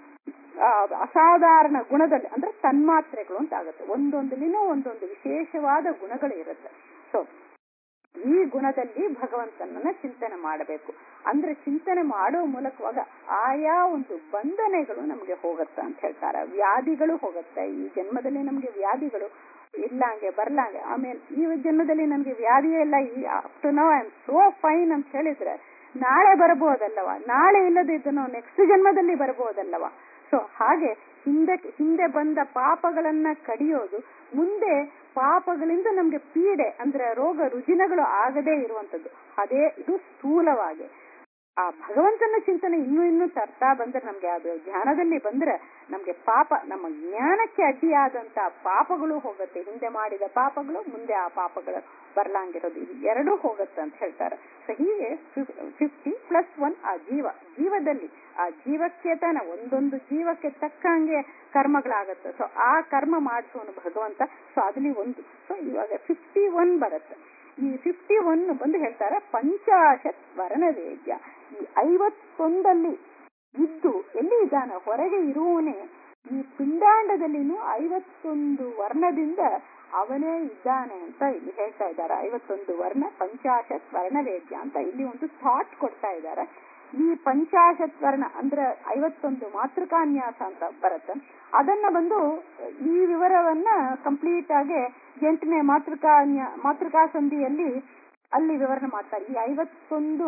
A: ಅಸಾಧಾರಣ ಗುಣದಲ್ಲಿ ಅಂದ್ರೆ ತನ್ಮಾತ್ರೆಗಳು ಅಂತ ಆಗುತ್ತೆ. ಒಂದೊಂದಲಿನೂ ಒಂದೊಂದು ವಿಶೇಷವಾದ ಗುಣಗಳು ಇರುತ್ತೆ. ಸೊ ಈ ಗುಣದಲ್ಲಿ ಭಗವಂತನನ್ನ ಚಿಂತನೆ ಮಾಡಬೇಕು. ಅಂದ್ರೆ ಚಿಂತನೆ ಮಾಡುವ ಮೂಲಕವಾಗ ಆಯಾ ಒಂದು ಬಂಧನೆಗಳು ನಮ್ಗೆ ಹೋಗುತ್ತೆ ಅಂತ ಹೇಳ್ತಾರೆ. ವ್ಯಾಧಿಗಳು ಹೋಗುತ್ತೆ. ಈ ಜನ್ಮದಲ್ಲಿ ನಮ್ಗೆ ವ್ಯಾಧಿಗಳು ಇರ್ಲಾಂಗೆ ಬರ್ಲಾಂಗೆ, ಆಮೇಲೆ ಈ ಜನ್ಮದಲ್ಲಿ ನನ್ಗೆ ವ್ಯಾಧಿಯೇ ಇಲ್ಲ, ಈ up to now I am so fine ಅಂತ ಹೇಳಿದ್ರೆ ನಾಳೆ ಬರಬಹುದಲ್ಲವ, ನಾಳೆ ಇಲ್ಲದಿದ್ದನೋ ನೆಕ್ಸ್ಟ್ ಜನ್ಮದಲ್ಲಿ ಬರಬಹುದಲ್ಲವ. ಸೊ ಹಾಗೆ ಹಿಂದೆ ಹಿಂದೆ ಬಂದ ಪಾಪಗಳನ್ನ ಕಡಿಯೋದು, ಮುಂದೆ ಪಾಪಗಳಿಂದ ನಮ್ಗೆ ಪೀಡೆ ಅಂದ್ರೆ ರೋಗ ರುಜಿನಗಳು ಆಗದೇ ಇರುವಂತದ್ದು. ಅದೇ ಇದು ಸ್ಥೂಲವಾಗಿ ಆ ಭಗವಂತನ ಚಿಂತನೆ ಇನ್ನೂ ಇನ್ನೂ ತರ್ತಾ ಬಂದ್ರೆ ನಮ್ಗೆ ಅದು ಜ್ಞಾನದಲ್ಲಿ ಬಂದ್ರೆ ನಮ್ಗೆ ಪಾಪ ನಮ್ಮ ಜ್ಞಾನಕ್ಕೆ ಅಡ್ಡಿಯಾದಂತ ಪಾಪಗಳು ಹೋಗುತ್ತೆ. ಹಿಂದೆ ಮಾಡಿದ ಪಾಪಗಳು ಮುಂದೆ ಆ ಪಾಪಗಳು ಬರ್ಲಾಂಗಿರೋದು ಇದು ಎರಡೂ ಹೋಗುತ್ತೆ ಅಂತ ಹೇಳ್ತಾರೆ. ಸೊ ಹೀಗೆ ಫಿಫ್ಟಿ ಪ್ಲಸ್ ಒನ್ ಆ ಜೀವ, ಜೀವದಲ್ಲಿ ಆ ಜೀವಕ್ಕೆ ತಾನ ಒಂದೊಂದು ಜೀವಕ್ಕೆ ತಕ್ಕಂಗೆ ಕರ್ಮಗಳಾಗತ್ತೆ. ಸೊ ಆ ಕರ್ಮ ಮಾಡಿಸೋನು ಭಗವಂತ. ಸೊ ಅದಲ್ಲಿ ಒಂದು ಸೊ ಇವಾಗ ಫಿಫ್ಟಿ ಒನ್ ಬರುತ್ತೆ. ಈ ಫಿಫ್ಟಿ ಒನ್ ಬಂದು ಹೇಳ್ತಾರೆ ಪಂಚಾಶತ್ ವರ್ಣವೇದ್ಯ. ಈ ಐವತ್ತೊಂದಲ್ಲಿ ಇದ್ದು ಎಲ್ಲಿ ಇದ್ದಾನೆ ಹೊರಗೆ ಇರುವವನೇ ಈ ಪಿಂಡಾಂಡದಲ್ಲಿನೂ ಐವತ್ತೊಂದು ವರ್ಣದಿಂದ ಅವನೇ ಇದ್ದಾನೆ ಅಂತ ಇಲ್ಲಿ ಹೇಳ್ತಾ ಇದ್ದಾರೆ. ಐವತ್ತೊಂದು ವರ್ಣ ಪಂಚಾಶತ್ ವರ್ಣವೇದ್ಯ ಅಂತ ಇಲ್ಲಿ ಒಂದು ಥಾಟ್ ಕೊಡ್ತಾ ಇದ್ದಾರೆ. ಈ ಪಂಚಾಶತ್ ವರ್ಣ ಅಂದ್ರೆ ಐವತ್ತೊಂದು ಮಾತೃಕಾನ್ಯಾಸ ಅಂತ ಬರುತ್ತೆ. ಅದನ್ನ ಬಂದು ಈ ವಿವರವನ್ನ ಕಂಪ್ಲೀಟ್ ಆಗಿ ಎಂಟನೇ ಮಾತೃಕಾನ್ಯ ಮಾತೃಕಾ ಸಂಧಿಯಲ್ಲಿ ಅಲ್ಲಿ ವಿವರಣೆ ಮಾಡ್ತಾರೆ. ಈ ಐವತ್ತೊಂದು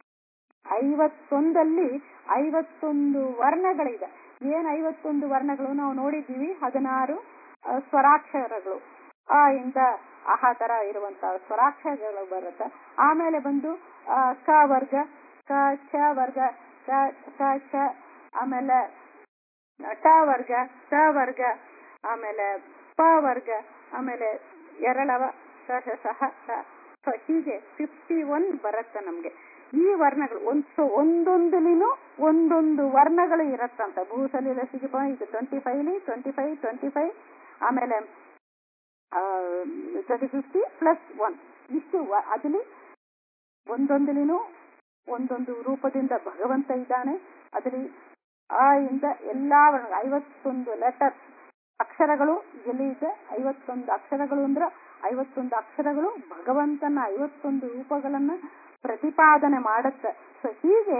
A: ಐವತ್ತೊಂದಲ್ಲಿ ಐವತ್ತೊಂದು ವರ್ಣಗಳಿದೆ. ಏನ್ ಐವತ್ತೊಂದು ವರ್ಣಗಳು ನಾವು ನೋಡಿದ್ದೀವಿ, ಹದಿನಾರು ಸ್ವರಾಕ್ಷರಗಳು ಆ ಇಂದ ಆ ತರ ಇರುವಂತಹ ಸ್ವರಾಕ್ಷರಗಳು ಬರುತ್ತೆ. ಆಮೇಲೆ ಬಂದು ಕ ವರ್ಗ, ಕ ಚ ವರ್ಗ, ಕ ಕ ಚ, ಆಮೇಲೆ ಟ ವರ್ಗ, ತ ವರ್ಗ, ಆಮೇಲೆ ಪ ವರ್ಗ, ಆಮೇಲೆ ಎರಳವ, ಸ ಸಹ ಸ, ಹೀಗೆ ಫಿಫ್ಟಿ ಒನ್ ಬರುತ್ತೆ ನಮ್ಗೆ. ಈ ವರ್ಣಗಳು ಒಂದು ಒಂದೊಂದಲಿನೂ ಒಂದೊಂದು ವರ್ಣಗಳು ಇರತ್ತಂತ. ಭೂಸಲಿಲ ಸಿಗಿಪ ಇದು ಟ್ವೆಂಟಿ ಫೈವ್ಲಿ ಟ್ವೆಂಟಿ ಫೈವ್ ಟ್ವೆಂಟಿ ಫೈವ್ ಆಮೇಲೆ ಟ್ವೆಂಟಿ ಫಿಫ್ಟಿ ಪ್ಲಸ್ ಒನ್ ಇಷ್ಟು ಅದಲ್ಲಿ ಒಂದೊಂದಲಿನೂ ಒಂದೊಂದು ರೂಪದಿಂದ ಭಗವಂತ ಇದ್ದಾನೆ. ಅದರಲ್ಲಿ ಆ ಇಂದ ಎಲ್ಲಾ ವರ್ಣ ಐವತ್ತೊಂದು ಲೆಟರ್ಸ್ ಅಕ್ಷರಗಳು ಎಲ್ಲಿ ಇದೆ, ಐವತ್ತೊಂದು ಅಕ್ಷರಗಳು ಅಂದ್ರೆ ಐವತ್ತೊಂದು ಅಕ್ಷರಗಳು ಭಗವಂತನ ಐವತ್ತೊಂದು ರೂಪಗಳನ್ನ ಪ್ರತಿಪಾದನೆ ಮಾಡುತ್ತೆ. ಸೊ ಹೀಗೆ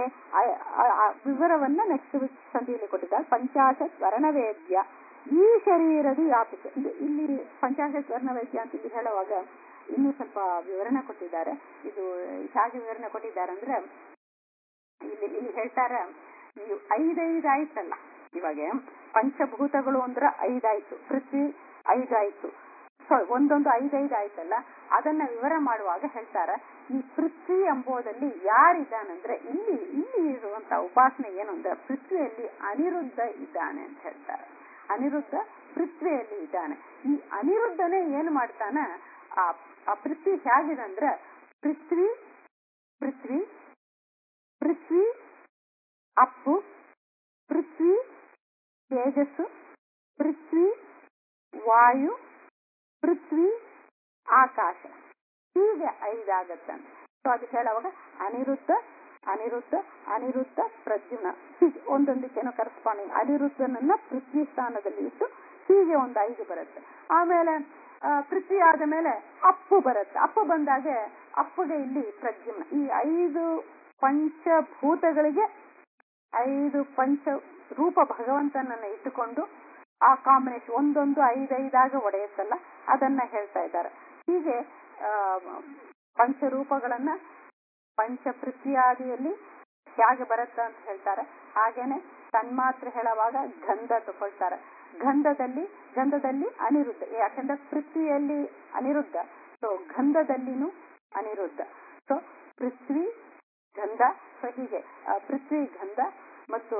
A: ವಿವರವನ್ನ ನೆಕ್ಸ್ಟ್ ಸಂಧಿಯಲ್ಲಿ ಕೊಟ್ಟಿದ್ದಾರೆ. ಪಂಚಾಶತ್ ವರ್ಣವೇದ್ಯ ಈ ಶರೀರದ ವ್ಯಾಪಿತ. ಇಲ್ಲಿ ಪಂಚಾಶತ್ ವರ್ಣವೇದ್ಯ ಅಂತ ಇಲ್ಲಿ ಹೇಳುವಾಗ ಇನ್ನೂ ಸ್ವಲ್ಪ ವಿವರಣೆ ಕೊಟ್ಟಿದ್ದಾರೆ. ಇದು ಹೇಗೆ ವಿವರಣೆ ಕೊಟ್ಟಿದ್ದಾರೆ ಅಂದ್ರೆ ಇಲ್ಲಿ ಇಲ್ಲಿ ಹೇಳ್ತಾರೆ, ನೀವು ಐದೈದು ಆಯ್ತಲ್ಲ, ಇವಾಗ ಪಂಚಭೂತಗಳು ಅಂದ್ರೆ ಐದಾಯ್ತು, ಪೃಥ್ವಿ ಐದಾಯ್ತು, ಸೊ ಒಂದೊಂದು ಐದೈದು ಆಯ್ತಲ್ಲ, ಅದನ್ನ ವಿವರ ಮಾಡುವಾಗ ಹೇಳ್ತಾರೆ ಈ ಪೃಥ್ವಿ ಎಂಬುದರಲ್ಲಿ ಯಾರಿದ್ದಾನಂದ್ರೆ ಇಲ್ಲಿ ಇಲ್ಲಿ ಇರುವಂತ ಉಪಾಸನೆ ಏನು ಅಂದ್ರೆ ಪೃಥ್ವಿಯಲ್ಲಿ ಅನಿರುದ್ಧ ಇದ್ದಾನೆ ಅಂತ ಹೇಳ್ತಾರೆ. ಅನಿರುದ್ಧ ಪೃಥ್ವಿಯಲ್ಲಿ ಇದ್ದಾನೆ. ಈ ಅನಿರುದ್ಧನೇ ಏನ್ ಮಾಡ್ತಾನ, ಆ ಆ ಪೃಥ್ವಿ ಹೇಗಿದೆ ಅಂದ್ರೆ ಪೃಥ್ವಿ ಪೃಥ್ವಿ ಪೃಥ್ವಿ ಅಪ್ಪು, ಪೃಥ್ವಿ ತೇಜಸ್ಸು, ಪೃಥ್ವಿ ವಾಯು, ಪೃಥ್ವಿ ಆಕಾಶ, ಹೀಗೆ ಐದಾಗತ್ತಂತೆ. ಸೊ ಅದು ಹೇಳುವಾಗ ಅನಿರುದ್ಧ ಅನಿರುದ್ಧ ಅನಿರುದ್ಧ ಪ್ರದ್ಯುಮ್ನ, ಹೀಗೆ ಒಂದೊಂದಕ್ಕೇನೋ ಕರೆಸ್ಪಾಂಡಿಂಗ್ ಅನಿರುದ್ಧನನ್ನ ಪೃಥ್ವಿ ಸ್ಥಾನದಲ್ಲಿ ಇಟ್ಟು ಹೀಗೆ ಒಂದು ಐದು ಬರುತ್ತೆ. ಆಮೇಲೆ ಪೃಥ್ವಿ ಆದ ಮೇಲೆ ಅಪ್ಪು ಬರುತ್ತೆ. ಅಪ್ಪು ಬಂದಾಗೆ ಅಪ್ಪುಗೆ ಇಲ್ಲಿ ಪ್ರದ್ಯುಮ್ನ. ಈ ಐದು ಪಂಚಭೂತಗಳಿಗೆ ಐದು ಪಂಚ ರೂಪ ಭಗವಂತನನ್ನ ಇಟ್ಟುಕೊಂಡು ಆ ಕಾಂಬಿನೇಷನ್ ಒಂದೊಂದು ಐದೈದಾಗ ಒಡೆಯುತ್ತಲ್ಲ, ಅದನ್ನ ಹೇಳ್ತಾ ಇದ್ದಾರೆ. ಹೀಗೆ ಆ ಪಂಚರೂಪಗಳನ್ನ ಪಂಚ ಪೃಥ್ವಿಯಾದಿಯಲ್ಲಿ ಹೇಗೆ ಬರುತ್ತೆ ಅಂತ ಹೇಳ್ತಾರೆ. ಹಾಗೇನೆ ತನ್ಮಾತ್ರ ಹೇಳುವಾಗ ಗಂಧ ತಗೊಳ್ತಾರೆ. ಗಂಧದಲ್ಲಿ ಗಂಧದಲ್ಲಿ ಅನಿರುದ್ಧ, ಯಾಕಂದ್ರೆ ಪೃಥ್ವಿಯಲ್ಲಿ ಅನಿರುದ್ಧ, ಸೊ ಗಂಧದಲ್ಲಿನೂ ಅನಿರುದ್ಧ. ಸೊ ಪೃಥ್ವಿ ಗಂಧ, ಸೊ ಹೀಗೆ ಪೃಥ್ವಿ ಗಂಧ ಮತ್ತು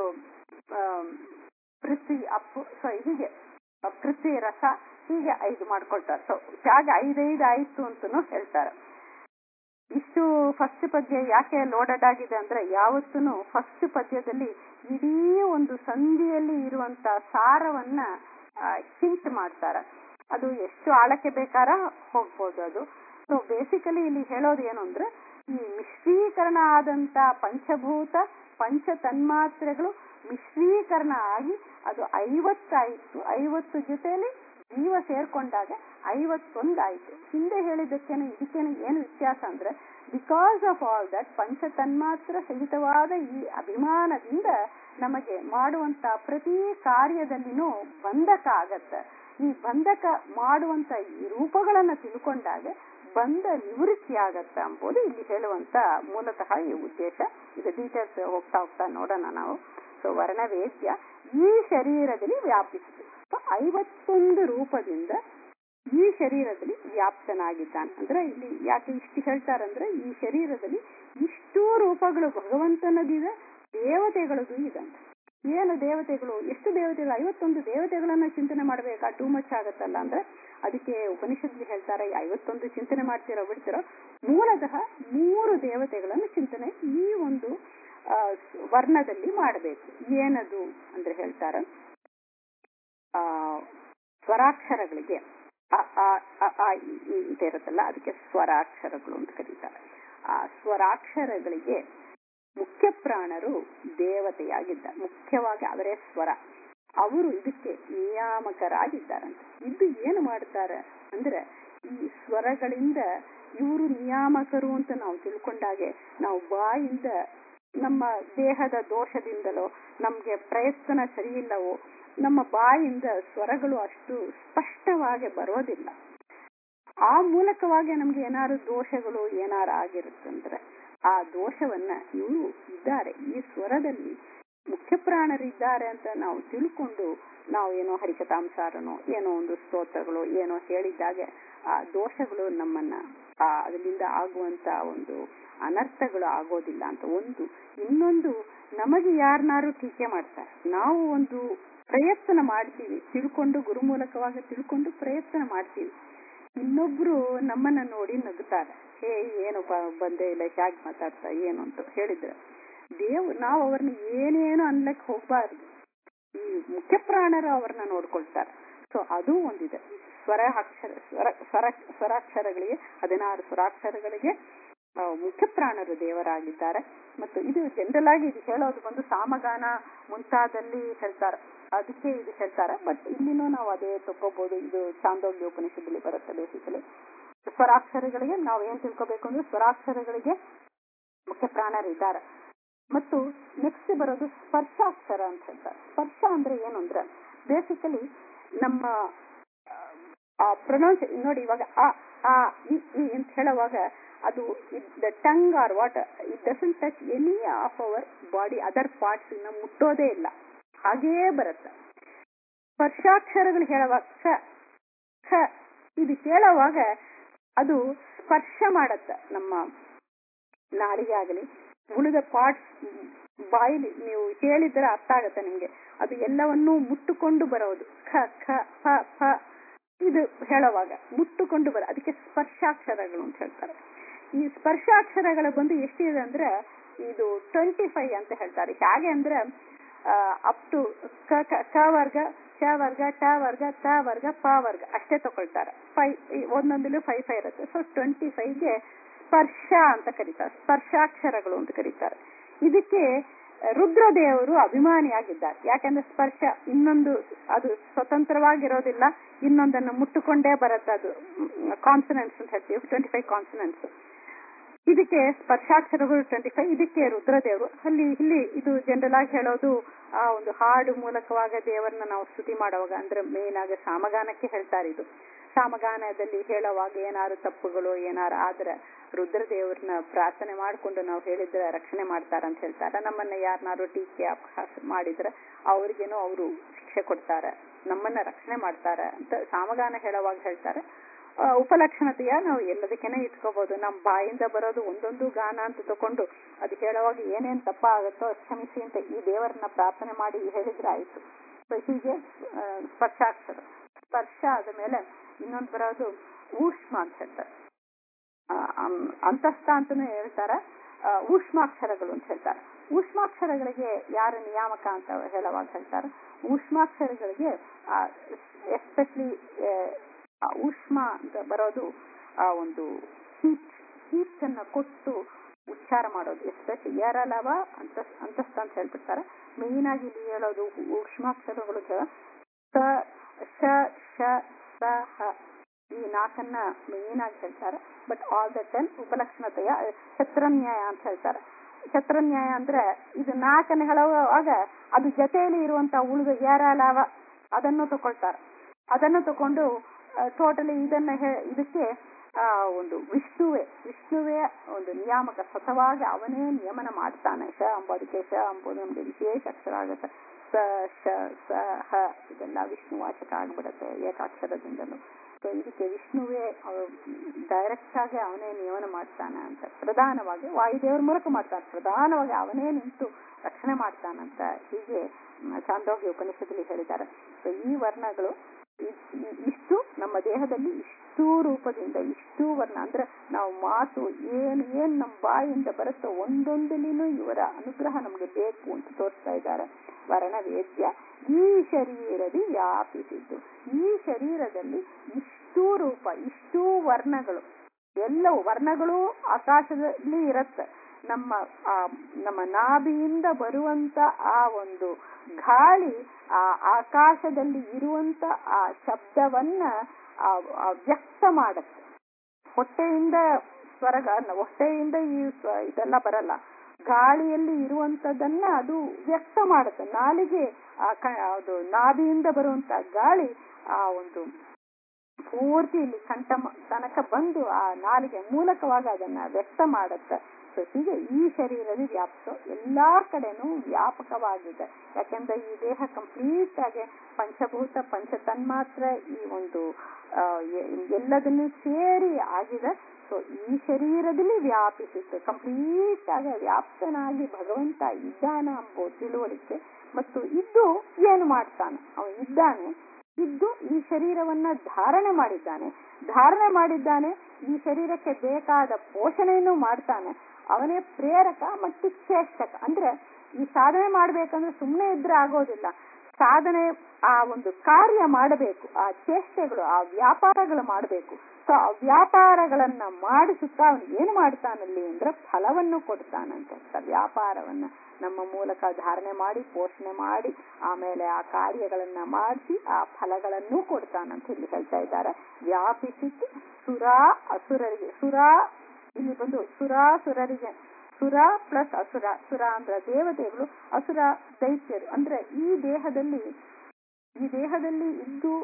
A: ಪೃಥ್ವಿ ಅಪ್ಪು, ಸೊ ಹೀಗೆ ಪೃಥ್ವಿ ರಸ, ಹೀಗೆ ಐದು ಮಾಡ್ಕೊಳ್ತಾರೆ. ಸೊ ಹೇಗೆ ಐದೈದು ಆಯ್ತು ಅಂತನೂ ಹೇಳ್ತಾರೆ. ಇಷ್ಟು ಫಸ್ಟ್ ಪದ್ಯ ಯಾಕೆ ಲೋಡೆಡ್ ಆಗಿದೆ ಅಂದ್ರೆ ಯಾವತ್ತೂ ಫಸ್ಟ್ ಪದ್ಯದಲ್ಲಿ ಇಡೀ ಒಂದು ಸಂಧಿಯಲ್ಲಿ ಇರುವಂತ ಸಾರವನ್ನ ಹಿಂಟ್ ಮಾಡ್ತಾರೆ. ಅದು ಎಷ್ಟು ಆಳಕ್ಕೆ ಬೇಕಾರ ಹೋಗ್ಬೋದು ಅದು. ಸೊ ಬೇಸಿಕಲಿ ಇಲ್ಲಿ ಹೇಳೋದು ಏನು ಅಂದ್ರೆ ಈ ಮಿಶ್ರೀಕರಣ ಆದಂತ ಪಂಚಭೂತ ಪಂಚ ತನ್ಮಾತ್ರೆಗಳು ಮಿಶ್ರೀಕರಣ ಆಗಿ ಅದು ಐವತ್ತಾಯ್ತು. ಐವತ್ತು ಜೊತೆಯಲ್ಲಿ ಜೀವ ಸೇರ್ಕೊಂಡಾಗ ಐವತ್ತೊಂದಾಯ್ತು. ಹಿಂದೆ ಹೇಳಿದ್ದಕ್ಕೇನೆ ಇದಕ್ಕೇನೆ ಏನು ವ್ಯತ್ಯಾಸ ಅಂದ್ರೆ ಬಿಕಾಸ್ ಆಫ್ ಆಲ್ ದಟ್ ಪಂಚ ತನ್ಮಾತ್ರ ಸಹಿತವಾದ ಈ ಅಭಿಮಾನದಿಂದ ನಮಗೆ ಮಾಡುವಂತ ಪ್ರತಿ ಕಾರ್ಯದಲ್ಲಿನೂ ಬಂಧಕ ಆಗತ್ತೆ. ಈ ಬಂಧಕ ಮಾಡುವಂತ ಈ ರೂಪಗಳನ್ನ ತಿಳ್ಕೊಂಡಾಗ ಬಂಧ ನಿವೃತ್ತಿ ಆಗತ್ತ ಎಂಬುದು ಇಲ್ಲಿ ಹೇಳುವಂತ ಮೂಲತಃ ಈ ಉದ್ದೇಶ. ಇದು ಡೀಟೇಲ್ಸ್ ಹೋಗ್ತಾ ಹೋಗ್ತಾ ನೋಡೋಣ ನಾವು. ಸೊ ವರ್ಣವೇದ್ಯ ಈ ಶರೀರದಲ್ಲಿ ವ್ಯಾಪಿಸಿತು. ಐವತ್ತೊಂದು ರೂಪದಿಂದ ಈ ಶರೀರದಲ್ಲಿ ವ್ಯಾಪ್ತನಾಗಿದ್ದಾನೆ. ಅಂದ್ರೆ ಇಲ್ಲಿ ಯಾಕೆ ಇಷ್ಟು ಹೇಳ್ತಾರಂದ್ರೆ ಈ ಶರೀರದಲ್ಲಿ ಇಷ್ಟೂ ರೂಪಗಳು ಭಗವಂತನದಿದೆ, ದೇವತೆಗಳದು ಇದೆ. ಏನು ದೇವತೆಗಳು, ಎಷ್ಟು ದೇವತೆಗಳು, ಐವತ್ತೊಂದು ದೇವತೆಗಳನ್ನ ಚಿಂತನೆ ಮಾಡ್ಬೇಕಾ, ಟೂ ಮಚ್ ಆಗತ್ತಲ್ಲ ಅಂದ್ರೆ ಅದಕ್ಕೆ ಉಪನಿಷತ್ಲಿ ಹೇಳ್ತಾರೆ ಐವತ್ತೊಂದು ಚಿಂತನೆ ಮಾಡ್ತಿರೋ ಬಿಡ್ತಿರೋ ಮೂಲತಃ ಮೂರು ದೇವತೆಗಳನ್ನು ಚಿಂತನೆ ಈ ಒಂದು ಆ ವರ್ಣದಲ್ಲಿ ಮಾಡಬೇಕು. ಏನದು ಅಂದ್ರೆ ಹೇಳ್ತಾರ ಆ ಸ್ವರಾಕ್ಷರಗಳಿಗೆ ಅಂತ ಇರುತ್ತಲ್ಲ, ಅದಕ್ಕೆ ಸ್ವರಾಕ್ಷರಗಳು ಅಂತ ಕರೀತಾರೆ. ಆ ಸ್ವರಾಕ್ಷರಗಳಿಗೆ ಮುಖ್ಯ ಪ್ರಾಣರು ದೇವತೆಯಾಗಿದ್ದಾರೆ. ಮುಖ್ಯವಾಗಿ ಅವರೇ ಸ್ವರ, ಅವರು ಇದಕ್ಕೆ ನಿಯಾಮಕರಾಗಿದ್ದಾರಂತೆ. ಇದು ಏನು ಮಾಡ್ತಾರೆ ಅಂದ್ರೆ ಈ ಸ್ವರಗಳಿಂದ ಇವರು ನಿಯಾಮಕರು ಅಂತ ನಾವು ತಿಳ್ಕೊಂಡಾಗೆ ನಾವು ಬಾಯಿಂದ ನಮ್ಮ ದೇಹದ ದೋಷದಿಂದಲೋ ನಮ್ಗೆ ಪ್ರಯತ್ನ ಸರಿಯಿಲ್ಲವೋ ನಮ್ಮ ಬಾಯಿಂದ ಸ್ವರಗಳು ಅಷ್ಟು ಸ್ಪಷ್ಟವಾಗಿ ಬರೋದಿಲ್ಲ. ಆ ಮೂಲಕವಾಗಿ ನಮ್ಗೆ ಏನಾದ್ರು ದೋಷಗಳು ಏನಾರು ಆಗಿರುತ್ತಂದ್ರೆ ಆ ದೋಷವನ್ನ ಇವರು ಇದ್ದಾರೆ ಈ ಸ್ವರದಲ್ಲಿ ಮುಖ್ಯ ಪ್ರಾಣರಿದ್ದಾರೆ ಅಂತ ನಾವು ತಿಳ್ಕೊಂಡು ನಾವು ಏನೋ ಹರಿಕಥಾಂಸಾರನೋ ಏನೋ ಒಂದು ಸ್ತೋತ್ರಗಳು ಏನೋ ಹೇಳಿದ್ದಾಗೆ ಆ ದೋಷಗಳು ನಮ್ಮನ್ನ ಆ ಅದರಿಂದ ಆಗುವಂತ ಒಂದು ಅನರ್ಥಗಳು ಆಗೋದಿಲ್ಲ ಅಂತ ಒಂದು. ಇನ್ನೊಂದು, ನಮಗೆ ಯಾರನ್ನಾರು ಟೀಕೆ ಮಾಡ್ತಾರೆ, ನಾವು ಒಂದು ಪ್ರಯತ್ನ ಮಾಡ್ತೀವಿ, ತಿಳ್ಕೊಂಡು ಗುರುಮೂಲಕವಾಗಿ ತಿಳ್ಕೊಂಡು ಪ್ರಯತ್ನ ಮಾಡ್ತೀವಿ, ಇನ್ನೊಬ್ರು ನಮ್ಮನ್ನ ನೋಡಿ ನಗುತ್ತಾರೆ, ಹೇ ಏನು ಬಂದೇ ಇಲ್ಲ, ಹೇಗೆ ಮಾತಾಡ್ತಾ ಏನು ಅಂತ ಹೇಳಿದ್ರೆ ದೇವ್ ನಾವು ಅವ್ರನ್ನ ಏನೇನು ಅನ್ಲಕ್ಕೆ ಹೋಗ್ಬಾರ್ದು. ಈ ಮುಖ್ಯ ಪ್ರಾಣರು ಅವ್ರನ್ನ ನೋಡ್ಕೊಳ್ತಾರೆ. ಸೊ ಅದು ಒಂದಿದೆ. ಸ್ವರ ಅಕ್ಷರ ಸ್ವರ ಸ್ವರ ಸ್ವರಾಕ್ಷರಗಳಿಗೆ ಹದಿನಾರು ಸ್ವರಾಕ್ಷರಗಳಿಗೆ ಮುಖ್ಯ ಪ್ರಾಣರು ದೇವರಾಗಿದ್ದಾರೆ. ಮತ್ತು ಇದು ಜನರಲ್ ಆಗಿ ಇದು ಹೇಳೋದು ಬಂದು ಸಾಮಗಾನ ಮುಂತಾದಲ್ಲಿ ಹೇಳ್ತಾರೆ, ಅದಕ್ಕೆ ಇದು ಹೇಳ್ತಾರೆ. ಬಟ್ ಇಲ್ಲಿನೂ ನಾವು ಅದೇ ತಗೋಬಹುದು. ಇದು ಚಾಂದೋಗ್ಯ ಉಪನಿಷತ್ತಲ್ಲಿ ಬರುತ್ತೆ. ಬೇಸಿಕಲಿ ಸ್ವರಾಕ್ಷರಗಳಿಗೆ ನಾವು ಏನ್ ತಿಳ್ಕೋಬೇಕು ಅಂದ್ರೆ ಸ್ವರಾಕ್ಷರಗಳಿಗೆ ಮುಖ್ಯ ಪ್ರಾಣರಿದ್ದಾರೆ. ಮತ್ತು ನೆಕ್ಸ್ಟ್ ಬರೋದು ಸ್ಪರ್ಶಾಕ್ಷರ ಅಂತ ಹೇಳ್ತಾರೆ. ಸ್ಪರ್ಶ ಅಂದ್ರೆ ಏನು ಅಂದ್ರೆ ಬೇಸಿಕಲಿ ನಮ್ಮ ಪ್ರೊನೌನ್ಸ್ ನೋಡಿ. ಇವಾಗ ಆ ಆ ಈ ಅಂತ ಹೇಳುವಾಗ ಅದು the tongue are what it doesn't touch any of our body other parts ಇನ್ನ ಮುಟ್ಟೋದೇ ಇಲ್ಲ, ಹಾಗೇ ಬರುತ್ತೆ. ಸ್ಪರ್ಶಾಕ್ಷರಗಳು ಹೇಳುವಾಗ ಕ ಖ ಇದು ಹೇಳುವಾಗ ಅದು ಸ್ಪರ್ಶ ಮಾಡತ್ತ ನಮ್ಮ ನಾಲಿಗೆ ಆಗಲಿ ಉಳಿದ ಪಾರ್ಟ್ಸ್ ಬಾಯಿಲಿ ನೀವು ಹೇಳಿದ್ರೆ ಅರ್ಥ ಆಗತ್ತೆ ನಿಮ್ಗೆ. ಅದು ಎಲ್ಲವನ್ನೂ ಮುಟ್ಟುಕೊಂಡು ಬರೋದು. ಖ ಖ ಫ ಫ ಇದು ಹೇಳುವಾಗ ಮುಟ್ಟುಕೊಂಡು ಬರ, ಅದಕ್ಕೆ ಸ್ಪರ್ಶಾಕ್ಷರಗಳು ಅಂತ ಹೇಳ್ತಾರೆ. ಈ ಸ್ಪರ್ಶಾಕ್ಷರಗಳ ಬಂದು ಎಷ್ಟಿದೆ ಅಂದ್ರೆ ಇದು ಟ್ವೆಂಟಿ ಫೈವ್ ಅಂತ ಹೇಳ್ತಾರೆ. ಹೇಗೆ ಅಂದ್ರೆ ಅಪ್ ಟು ಕ ವರ್ಗ, ಚ ವರ್ಗ, ಟ ವರ್ಗ, ತ ವರ್ಗ, ಪ ವರ್ಗ ಅಷ್ಟೇ ತಗೊಳ್ತಾರೆ. ಫೈವ್ ಒಂದೊಂದಲ್ಲೂ ಫೈವ್ ಫೈವ್ ಇರುತ್ತೆ. ಸೊ ಟ್ವೆಂಟಿ ಫೈವ್ಗೆ ಸ್ಪರ್ಶ ಅಂತ ಕರೀತಾರೆ, ಸ್ಪರ್ಶಾಕ್ಷರಗಳು ಅಂತ ಕರೀತಾರೆ. ಇದಕ್ಕೆ ರುದ್ರದೇವರು ಅಭಿಮಾನಿಯಾಗಿದ್ದಾರೆ. ಯಾಕಂದ್ರೆ ಸ್ಪರ್ಶ ಇನ್ನೊಂದು ಅದು ಸ್ವತಂತ್ರವಾಗಿರೋದಿಲ್ಲ, ಇನ್ನೊಂದನ್ನು ಮುಟ್ಟುಕೊಂಡೇ ಬರುತ್ತೆ. ಅದು ಕಾನ್ಸನೆಂಟ್ಸ್ ಅಂತ ಹೇಳ್ತೀವಿ, ಟ್ವೆಂಟಿ ಫೈವ್ ಕಾನ್ಸನೆಂಟ್ಸ್. ಇದಕ್ಕೆ ಸ್ಪರ್ಶಾಕ್ಷರಗಳು ಟ್ವೆಂಟಿ ಫೈವ್. ಇದಕ್ಕೆ ರುದ್ರದೇವರು ಅಲ್ಲಿ ಇಲ್ಲಿ ಇದು ಜನರಲ್ ಆಗಿ ಹೇಳೋದು ಆ ಒಂದು ಹಾಡು ಮೂಲಕವಾಗ ದೇವರನ್ನ ನಾವು ಸ್ತುತಿ ಮಾಡುವಾಗ ಅಂದ್ರೆ ಮೇನ್ ಆಗಿ ಸಾಮಗಾನಕ್ಕೆ ಹೇಳ್ತಾರೆ. ಇದು ಸಾಮಗಾನದಲ್ಲಿ ಹೇಳುವಾಗ ಏನಾರು ತಪ್ಪುಗಳು ಏನಾರು ಆದ್ರೆ ರುದ್ರದೇವ್ರನ್ನ ಪ್ರಾರ್ಥನೆ ಮಾಡಿಕೊಂಡು ನಾವು ಹೇಳಿದ್ರೆ ರಕ್ಷಣೆ ಮಾಡ್ತಾರ ಅಂತ ಹೇಳ್ತಾರೆ. ನಮ್ಮನ್ನ ಯಾರನ್ನಾರು ಟೀಕೆ ಅಪಹಾಸ ಮಾಡಿದ್ರೆ ಅವ್ರಿಗೇನೋ ಅವರು ಶಿಕ್ಷೆ ಕೊಡ್ತಾರೆ, ನಮ್ಮನ್ನ ರಕ್ಷಣೆ ಮಾಡ್ತಾರೆ ಅಂತ ಸಾಮಗಾನ ಹೇಳುವಾಗ ಹೇಳ್ತಾರೆ. ಉಪಲಕ್ಷಣತೆಯ ನಾವು ಎಲ್ಲದಕ್ಕೇನೆ ಇಟ್ಕೋಬಹುದು. ನಮ್ಮ ಬಾಯಿಂದ ಬರೋದು ಒಂದೊಂದು ಗಾನ ಅಂತ ತಕೊಂಡು ಅದು ಹೇಳುವಾಗ ಏನೇನ್ ತಪ್ಪ ಆಗುತ್ತೋ ಕ್ಷಮಿಸಿ ಅಂತ ಈ ದೇವರನ್ನ ಪ್ರಾರ್ಥನೆ ಮಾಡಿ ಹೇಳಿದ್ರೆ ಆಯ್ತು. ಸೊ ಹೀಗೆ ಸ್ಪರ್ಶಾಕ್ಷರ. ಸ್ಪರ್ಶ ಆದ ಮೇಲೆ ಇನ್ನೊಂದು ಬರೋದು ಊಷ್ಮ ಅಂತ ಹೇಳ್ತಾರೆ. ಅಂತಸ್ಥ ಅಂತಾನು ಹೇಳ್ತಾರೆ, ಊಷ್ಮಾಕ್ಷರಗಳು ಅಂತ ಹೇಳ್ತಾರೆ. ಊಷ್ಮಾಕ್ಷರಗಳಿಗೆ ಯಾರ ನಿಯಾಮಕ ಅಂತ ಹೇಳುವಾಗ ಹೇಳ್ತಾರೆ. ಊಷ್ಮಾಕ್ಷರಗಳಿಗೆ ಎಸ್ಪೆಷಲಿ ಊಷ್ಮ ಅಂತ ಬರೋದು ಆ ಒಂದು ಹೀಟ್ ಹೀಟ್ ಅನ್ನ ಕೊಟ್ಟು ಉಚ್ಚಾರ ಮಾಡೋದು. ಎಸ್ಪೆಷಲಿ ಏರಲವ ಅಂತ ಅಂತಸ್ಥ ಅಂತ ಹೇಳ್ಬಿಡ್ತಾರೆ. ಮೇನ್ ಆಗಿ ಇಲ್ಲಿ ಹೇಳೋದು ಊಷ್ಮಾಕ್ಷರಗಳು ಸ ಶ ಶ ಸ ಹ ಈ ನಾಲ್ಕನ್ನ ಮೇನ್ ಆಗಿ ಹೇಳ್ತಾರೆ. ಬಟ್ ಆಲ್ ದ ಟೆನ್ ಉಪಲಕ್ಷಣತೆಯ ಛತ್ರನ್ಯಾಯ ಅಂತ ಹೇಳ್ತಾರೆ. ಛತ್ರನ್ಯಾಯ ಅಂದ್ರೆ ಇದು ನಾಲ್ಕನ್ನ ಹೇಳುವಾಗ ಅದು ಜೊತೆಯಲ್ಲಿ ಇರುವಂತ ಉಳಿದ ಏರಲವ ಅದನ್ನು ತಗೊಳ್ತಾರೆ. ಅದನ್ನು ತಕೊಂಡು ಟೋಟಲಿ ಇದನ್ನ ಇದಕ್ಕೆ ಆ ಒಂದು ವಿಷ್ಣುವೇ ವಿಷ್ಣುವೇ ಒಂದು ನಿಯಾಮಕ, ಸ್ವತಃವಾಗಿ ಅವನೇ ನಿಯಮನ ಮಾಡ್ತಾನೆ. ಶ ಅಂಬೋದಕ್ಕೆ ಶ ಅಂಬೋದು ನಮ್ಗೆ ವಿಶೇಷ ಅಕ್ಷರ ಆಗುತ್ತೆ. ಸ ಶ ಸ ಹ ಇದೆಲ್ಲ ವಿಷ್ಣು ವಾಚಕ ಆಗ್ಬಿಡುತ್ತೆ ಏಕಾಕ್ಷರದಿಂದಲೂ. ಸೊ ಇದಕ್ಕೆ ವಿಷ್ಣುವೇ ಡೈರೆಕ್ಟ್ ಆಗಿ ಅವನೇ ನಿಯಮನ ಮಾಡ್ತಾನೆ ಅಂತ, ಪ್ರಧಾನವಾಗಿ ವಾಯುದೇವರ ಮೂಲಕ ಮಾಡ್ತಾನೆ, ಪ್ರಧಾನವಾಗಿ ಅವನೇ ನಿಂತು ರಕ್ಷಣೆ ಮಾಡ್ತಾನಂತ ಹೀಗೆ ಚಾಂದೋಗ್ಯ ಉಪನಿಷತ್ತಲ್ಲಿ ಹೇಳಿದ್ದಾರೆ. ಸೊ ಈ ವರ್ಣಗಳು ಇಷ್ಟು ನಮ್ಮ ದೇಹದಲ್ಲಿ ಇಷ್ಟು ರೂಪದಿಂದ ಇಷ್ಟು ವರ್ಣ ಅಂದ್ರೆ ನಾವು ಮಾತು ಏನು ಏನ್ ನಮ್ಮ ಬಾಯಿಂದ ಬರುತ್ತೋ ಒಂದೊಂದಲ್ಲಿನೂ ಇವರ ಅನುಗ್ರಹ ನಮ್ಗೆ ಬೇಕು ಅಂತ ತೋರಿಸ್ತಾ ಇದ್ದಾರೆ. ವರ್ಣ ವೇದ್ಯ ಈ ಶರೀರದಿ ವ್ಯಾಪಿಸಿದ್ದು, ಈ ಶರೀರದಲ್ಲಿ ಇಷ್ಟು ರೂಪ ಇಷ್ಟು ವರ್ಣಗಳು, ಎಲ್ಲವೂ ವರ್ಣಗಳು ಆಕಾಶದಲ್ಲಿ ಇರುತ್ತೆ. ನಮ್ಮ ಆ ನಮ್ಮ ನಾಭಿಯಿಂದ ಬರುವಂತ ಆ ಒಂದು ಗಾಳಿ ಆ ಆಕಾಶದಲ್ಲಿ ಇರುವಂತ ಆ ಶಬ್ದವನ್ನ ವ್ಯಕ್ತ ಮಾಡುತ್ತೆ. ಹೊಟ್ಟೆಯಿಂದ ಸ್ವರಗ ಹೊಟ್ಟೆಯಿಂದ ಈ ಇದೆಲ್ಲ ಬರಲ್ಲ, ಗಾಳಿಯಲ್ಲಿ ಇರುವಂತದನ್ನ ಅದು ವ್ಯಕ್ತ ಮಾಡುತ್ತೆ. ನಾಲಿಗೆ ಅದು ನಾಭಿಯಿಂದ ಬರುವಂತ ಗಾಳಿ ಆ ಒಂದು ಪೂರ್ತಿ ಇಲ್ಲಿ ಕಂಠ ತನಕ ಬಂದು ಆ ನಾಲಿಗೆ ಮೂಲಕವಾಗಿ ಅದನ್ನ ವ್ಯಕ್ತ ಮಾಡುತ್ತೆ.
B: ಸೊ ಹೀಗೆ ಈ ಶರೀರದಲ್ಲಿ ವ್ಯಾಪ್ತ ಎಲ್ಲಾ ಕಡೆನೂ ವ್ಯಾಪಕವಾಗಿದೆ. ಯಾಕೆಂದ್ರೆ ಈ ದೇಹ ಕಂಪ್ಲೀಟ್ ಆಗಿ ಪಂಚಭೂತ ಪಂಚ ತನ್ಮಾತ್ರ ಈ ಒಂದು ಆ ಎಲ್ಲದನ್ನು ಸೇರಿ ಆಗಿದೆ. ಸೊ ಈ ಶರೀರದಲ್ಲಿ ವ್ಯಾಪಿಸಿತ್ತು, ಕಂಪ್ಲೀಟ್ ಆಗಿ ವ್ಯಾಪ್ತನಾಗಿ ಭಗವಂತ ಇದ್ದಾನ ಎಂಬ ತಿಳುವಳಿಕೆ. ಮತ್ತು ಇದ್ದು ಏನು ಮಾಡ್ತಾನೆ, ಅವ ಇದ್ದಾನೆ, ಇದ್ದು ಈ ಶರೀರವನ್ನ ಧಾರಣೆ ಮಾಡಿದ್ದಾನೆ, ಧಾರಣೆ ಮಾಡಿದ್ದಾನೆ ಈ ಶರೀರಕ್ಕೆ ಬೇಕಾದ ಪೋಷಣೆಯನ್ನು ಮಾಡ್ತಾನೆ. ಅವನೇ ಪ್ರೇರಕ ಮತ್ತು ಚೇಷ್ಟಕ. ಅಂದ್ರೆ ಈ ಸಾಧನೆ ಮಾಡ್ಬೇಕಂದ್ರೆ ಸುಮ್ಮನೆ ಇದ್ರೆ ಆಗೋದಿಲ್ಲ, ಸಾಧನೆ ಆ ಒಂದು ಕಾರ್ಯ ಮಾಡಬೇಕು, ಆ ಚೇಷ್ಟೆಗಳು ಆ ವ್ಯಾಪಾರಗಳು ಮಾಡಬೇಕು. ಸೊ ಆ ವ್ಯಾಪಾರಗಳನ್ನ ಮಾಡಿಸುತ್ತಾ ಅವನು ಏನು ಮಾಡ್ತಾನಲ್ಲಿ ಅಂದ್ರೆ ಫಲವನ್ನು ಕೊಡ್ತಾನಂತ. ವ್ಯಾಪಾರವನ್ನ ನಮ್ಮ ಮೂಲಕ ಧಾರಣೆ ಮಾಡಿ ಪೋಷಣೆ ಮಾಡಿ ಆಮೇಲೆ ಆ ಕಾರ್ಯಗಳನ್ನ ಮಾಡಿಸಿ ಆ ಫಲಗಳನ್ನು ಕೊಡ್ತಾನಂತ ಇಲ್ಲಿ ಹೇಳ್ತಾ ಇದ್ದಾರೆ. ವ್ಯಾಪಿಸಿದ್ದು ಸುರ ಅಸುರರಿಗೆ, ಸುರ ಇಲ್ಲಿ ಬಂದು ಸುರಾಸುರರಿಗೆ, ಸುರ ಪ್ಲಸ್ ಅಸುರ, ಸುರ ಅಂದ್ರೆ ದೇವತೆಗಳು, ಅಸುರ ದೈತ್ಯರು. ಅಂದ್ರೆ ಈ ದೇಹದಲ್ಲಿ ಈ ದೇಹದಲ್ಲಿ ಇದ್ದು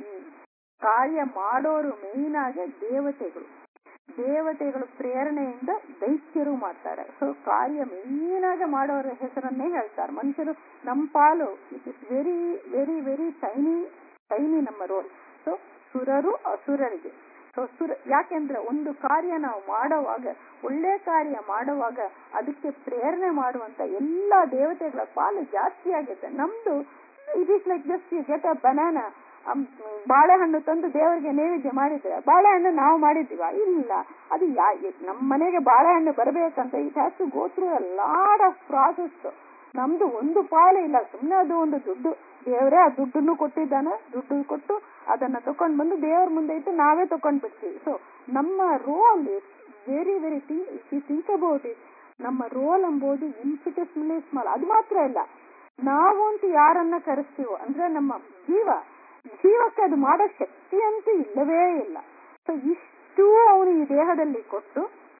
B: ಕಾರ್ಯ ಮಾಡೋರು ಮೇನ್ ಆಗಿ ದೇವತೆಗಳು. ದೇವತೆಗಳು ಪ್ರೇರಣೆಯಿಂದ ದೈತ್ಯರು ಮಾಡ್ತಾರೆ. ಸೊ ಕಾರ್ಯ ಮೇನ್ ಆಗಿ ಮಾಡೋರ ಹೆಸರನ್ನೇ ಹೇಳ್ತಾರೆ. ಮನುಷ್ಯರು ನಮ್ಮ ಪಾಲು it is very very very tiny tiny ನಮ್ಮ ರೋಲ್. ಸೊ ಸುರರು ಅಸುರರಿಗೆ. ಸೊ ಸುರ ಯಾಕೆಂದ್ರೆ ಒಂದು ಕಾರ್ಯ ನಾವು ಮಾಡುವಾಗ, ಒಳ್ಳೆ ಕಾರ್ಯ ಮಾಡುವಾಗ ಅದಕ್ಕೆ ಪ್ರೇರಣೆ ಮಾಡುವಂತ ಎಲ್ಲಾ ದೇವತೆಗಳ ಪಾಲು ಜಾಸ್ತಿ ಆಗುತ್ತೆ. ನಮ್ದು it is like just you get a banana. ಬಾಳೆಹಣ್ಣು ತಂದು ದೇವರಿಗೆ ನೈವೇದ್ಯ ಮಾಡಿದ್ರೆ ಬಾಳೆಹಣ್ಣು ನಾವು ಮಾಡಿದ್ದೀವ? ಇಲ್ಲ. ಅದು ಯಾ ನಮ್ಮ ಮನೆಗೆ ಬಾಳೆಹಣ್ಣು ಬರಬೇಕಂತ it has to go through a lot of process. ನಮ್ದು ಒಂದು ಪಾಲು ಇಲ್ಲ, ಸುಮ್ಮನೆ ಅದು ಒಂದು ದುಡ್ಡು, ದೇವರೇ ಆ ದುಡ್ಡನ್ನು ಕೊಟ್ಟಿದ್ದಾನೆ, ದುಡ್ಡು ಕೊಟ್ಟು ಅದನ್ನ ತಕೊಂಡ್ ಬಂದು ದೇವರ ಮುಂದೆ ಇಟ್ಟು ನಾವೇ ತಕೊಂಡ್ ಬಿಡ್ತೀವಿ. ಸೊ ನಮ್ಮ role is very very think about it. ನಮ್ಮ ರೋಲ್ ಎಂಬುದು ಇನ್ಫಿನಿಟ್ಲಿ ಸ್ಮಾಲ್. ಅದು ಮಾತ್ರ ಇಲ್ಲ, ನಾವು ಅಂತ ಯಾರನ್ನ ಕರೆಸ್ತೀವೋ ಅಂದ್ರೆ ನಮ್ಮ ಜೀವ, ಜೀವಕ್ಕೆ ಅದು ಮಾಡೋ ಶಕ್ತಿ ಅಂತೂ ಇಲ್ಲವೇ ಇಲ್ಲ. ಸೊ ಇಷ್ಟು ಅವನು ಈ ದೇಹದಲ್ಲಿ ಕೊಟ್ಟು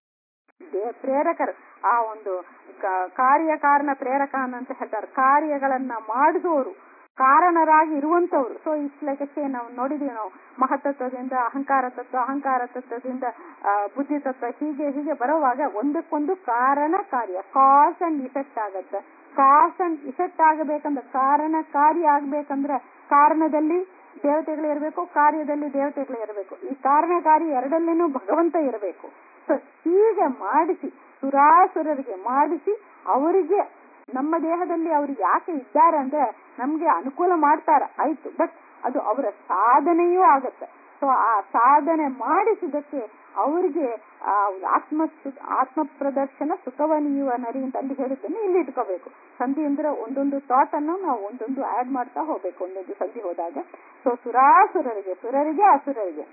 B: ಪ್ರೇರಕರು, ಆ ಒಂದು ಕಾರ್ಯಕಾರಣ ಪ್ರೇರಕ ಅಂತ ಹೇಳ್ತಾರೆ, ಕಾರ್ಯಗಳನ್ನ ಮಾಡಿದವರು, ಕಾರಣರಾಗಿ ಇರುವಂತವ್ರು. So it's like a chain. ನಾವು ನೋಡಿದೀವಿ, ನಾವು ಮಹತ್ತತ್ವದಿಂದ ಅಹಂಕಾರ ತತ್ವ, ಅಹಂಕಾರ ತತ್ವದಿಂದ ಬುದ್ಧಿ ತತ್ವ, ಹೀಗೆ ಹೀಗೆ ಬರುವಾಗ ಒಂದಕ್ಕೊಂದು ಕಾರಣ ಕಾರ್ಯ, ಕಾಸ್ ಅಂಡ್ ಇಫೆಕ್ಟ್ ಆಗತ್ತೆ. ಕಾಸ್ ಅಂಡ್ ಇಫೆಕ್ಟ್ ಆಗಬೇಕಂದ್ರೆ, ಕಾರಣ ಕಾರ್ಯ ಆಗ್ಬೇಕಂದ್ರೆ ಕಾರಣದಲ್ಲಿ ದೇವತೆಗಳು ಇರಬೇಕು, ಕಾರ್ಯದಲ್ಲಿ ದೇವತೆಗಳು ಇರಬೇಕು. ಈ ಕಾರಣ ಕಾರ್ಯ ಎರಡಲ್ಲೇನೂ ಭಗವಂತ ಇರಬೇಕು. ಸೊ ಹೀಗೆ ಮಾಡಿಸಿ ಸುರಾಸುರರಿಗೆ ಮಾಡಿಸಿ ಅವರಿಗೆ ನಮ್ಮ ದೇಹದಲ್ಲಿ ಅವರು ಯಾಕೆ ಇದ್ದಾರೆ ಅಂದ್ರೆ ನಮ್ಗೆ ಅನುಕೂಲ ಮಾಡ್ತಾರ ಆಯ್ತು, ಬಟ್ ಅದು ಅವರ ಸಾಧನೆಯೂ ಆಗತ್ತೆ. ಸೊ ಆ ಸಾಧನೆ ಮಾಡಿಸಿದಕ್ಕೆ ಅವರಿಗೆ ಆ ಆತ್ಮ ಆತ್ಮ ಪ್ರದರ್ಶನ ಸುಖವ ನೀಯುವ ನರಿ ಅಂತ ಅಲ್ಲಿ ಹೇಳಿದ್ದನ್ನು ಇಲ್ಲಿ ಇಟ್ಕೋಬೇಕು. ಸಂಧಿ ಅಂದ್ರೆ ಒಂದೊಂದು ಥಾಟ್ ಅನ್ನು ನಾವು ಒಂದೊಂದು ಆಡ್ ಮಾಡ್ತಾ ಹೋಗ್ಬೇಕು ಒಂದೊಂದು ಸಂಧಿ ಹೋದಾಗ. ಸೊ ಸುರಾಸುರರಿಗೆ, ಸುರರಿಗೆ ಅಸುರರಿಗೆ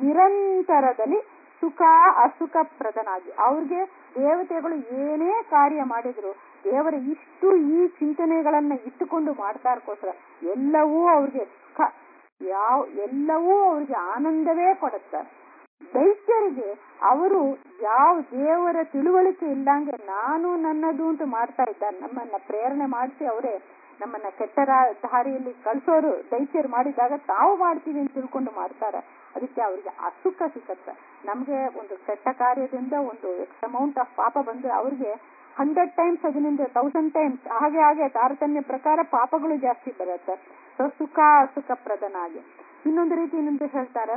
B: ನಿರಂತರದಲ್ಲಿ ಸುಖ ಅಸುಖ ಪ್ರದನಾಗಿ, ಅವ್ರಿಗೆ ದೇವತೆಗಳು ಏನೇ ಕಾರ್ಯ ಮಾಡಿದ್ರು ದೇವರ ಇಷ್ಟು ಈ ಚಿಂತನೆಗಳನ್ನ ಇಟ್ಟುಕೊಂಡು ಮಾಡ್ತಾರಕ್ಕೋಸ್ಕರ ಎಲ್ಲವೂ ಅವ್ರಿಗೆ ಸುಖ, ಯಾವ ಎಲ್ಲವೂ ಅವ್ರಿಗೆ ಆನಂದವೇ ಕೊಡುತ್ತಾರೆ. ದೈತ್ಯರಿಗೆ ಅವರು ಯಾವ ದೇವರ ತಿಳುವಳಿಕೆ ಇಲ್ಲಂಗೆ ನಾನು ನನ್ನದು ಅಂತ ಮಾಡ್ತಾ ಇದ್ದಾರೆ. ನಮ್ಮನ್ನ ಪ್ರೇರಣೆ ಮಾಡಿಸಿ ಅವರೇ ನಮ್ಮನ್ನ ಕೆಟ್ಟ ದಾರಿಯಲ್ಲಿ ಕಳಿಸೋರು ದೈತ್ಯರು ಮಾಡಿದಾಗ ತಾವು ಮಾಡ್ತೀವಿ ಅಂತ ತಿಳ್ಕೊಂಡು ಮಾಡ್ತಾರೆ. ಅದಕ್ಕೆ ಅವ್ರಿಗೆ ಅಸುಖ ಸಿಕ್ಕತ್ತೆ. ನಮ್ಗೆ ಒಂದು ಕೆಟ್ಟ ಕಾರ್ಯದಿಂದ ಒಂದು ಎಕ್ಸ್ ಅಮೌಂಟ್ ಆಫ್ ಪಾಪ ಬಂದ್ರೆ ಅವ್ರಿಗೆ ಹಂಡ್ರೆಡ್ ಟೈಮ್ಸ್ ಅದರಿಂದ ತೌಸಂಡ್ ಟೈಮ್ಸ್ ಹಾಗೆ ಹಾಗೆ ತಾರತಮ್ಯ ಪ್ರಕಾರ ಪಾಪಗಳು ಜಾಸ್ತಿ ಬರುತ್ತೆ. ಸೊ ಸುಖ ಅಸುಖ ಪ್ರದನಾಗಿ. ಇನ್ನೊಂದು ರೀತಿ ಇನ್ನೊಂದು ಹೇಳ್ತಾರೆ,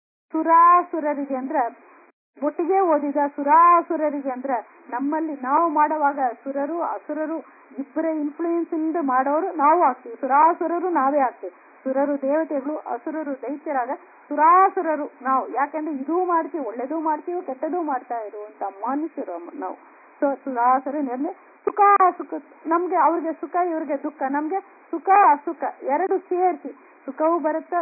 B: ಸುರಾಸುರರಿಗೆ ಅಂದ್ರೆ ಒಟ್ಟಿಗೆ ಓದಿದ ಸುರಾಸುರರಿಗೆ ಅಂದ್ರೆ ನಮ್ಮಲ್ಲಿ ನಾವು ಮಾಡುವಾಗ ಸುರರು ಅಸುರರು ಇಬ್ಬರ ಇನ್ಫ್ಲೂಯೆನ್ಸ್ ಇಂದ ಮಾಡೋರು ನಾವು ಆಗ್ತೀವಿ, ಸುರಾಸುರರು ನಾವೇ ಆಗ್ತೀವಿ. ಸುರರು ದೇವತೆಗಳು, ಅಸುರರು ದೈತ್ಯರಾಗ ಸುರಾಸುರರು ನಾವು. ಯಾಕಂದ್ರೆ ಇದೂ ಮಾಡ್ತೀವಿ, ಒಳ್ಳೇದೂ ಮಾಡ್ತೀವಿ, ಕೆಟ್ಟದೂ ಮಾಡ್ತಾ ಇರುವಂತ ಮನುಷ್ಯರು ನಾವು. ಸೊ ಸುರಾಸುರ ಸುಖ ಸುಖ, ನಮ್ಗೆ ಅವ್ರಿಗೆ ಸುಖ ಇವ್ರಿಗೆ ದುಃಖ, ನಮ್ಗೆ ಸುಖ ಅಸುಖ ಎರಡು ಸೇರಿಸಿ ಸುಖವೂ ಬರುತ್ತೆ,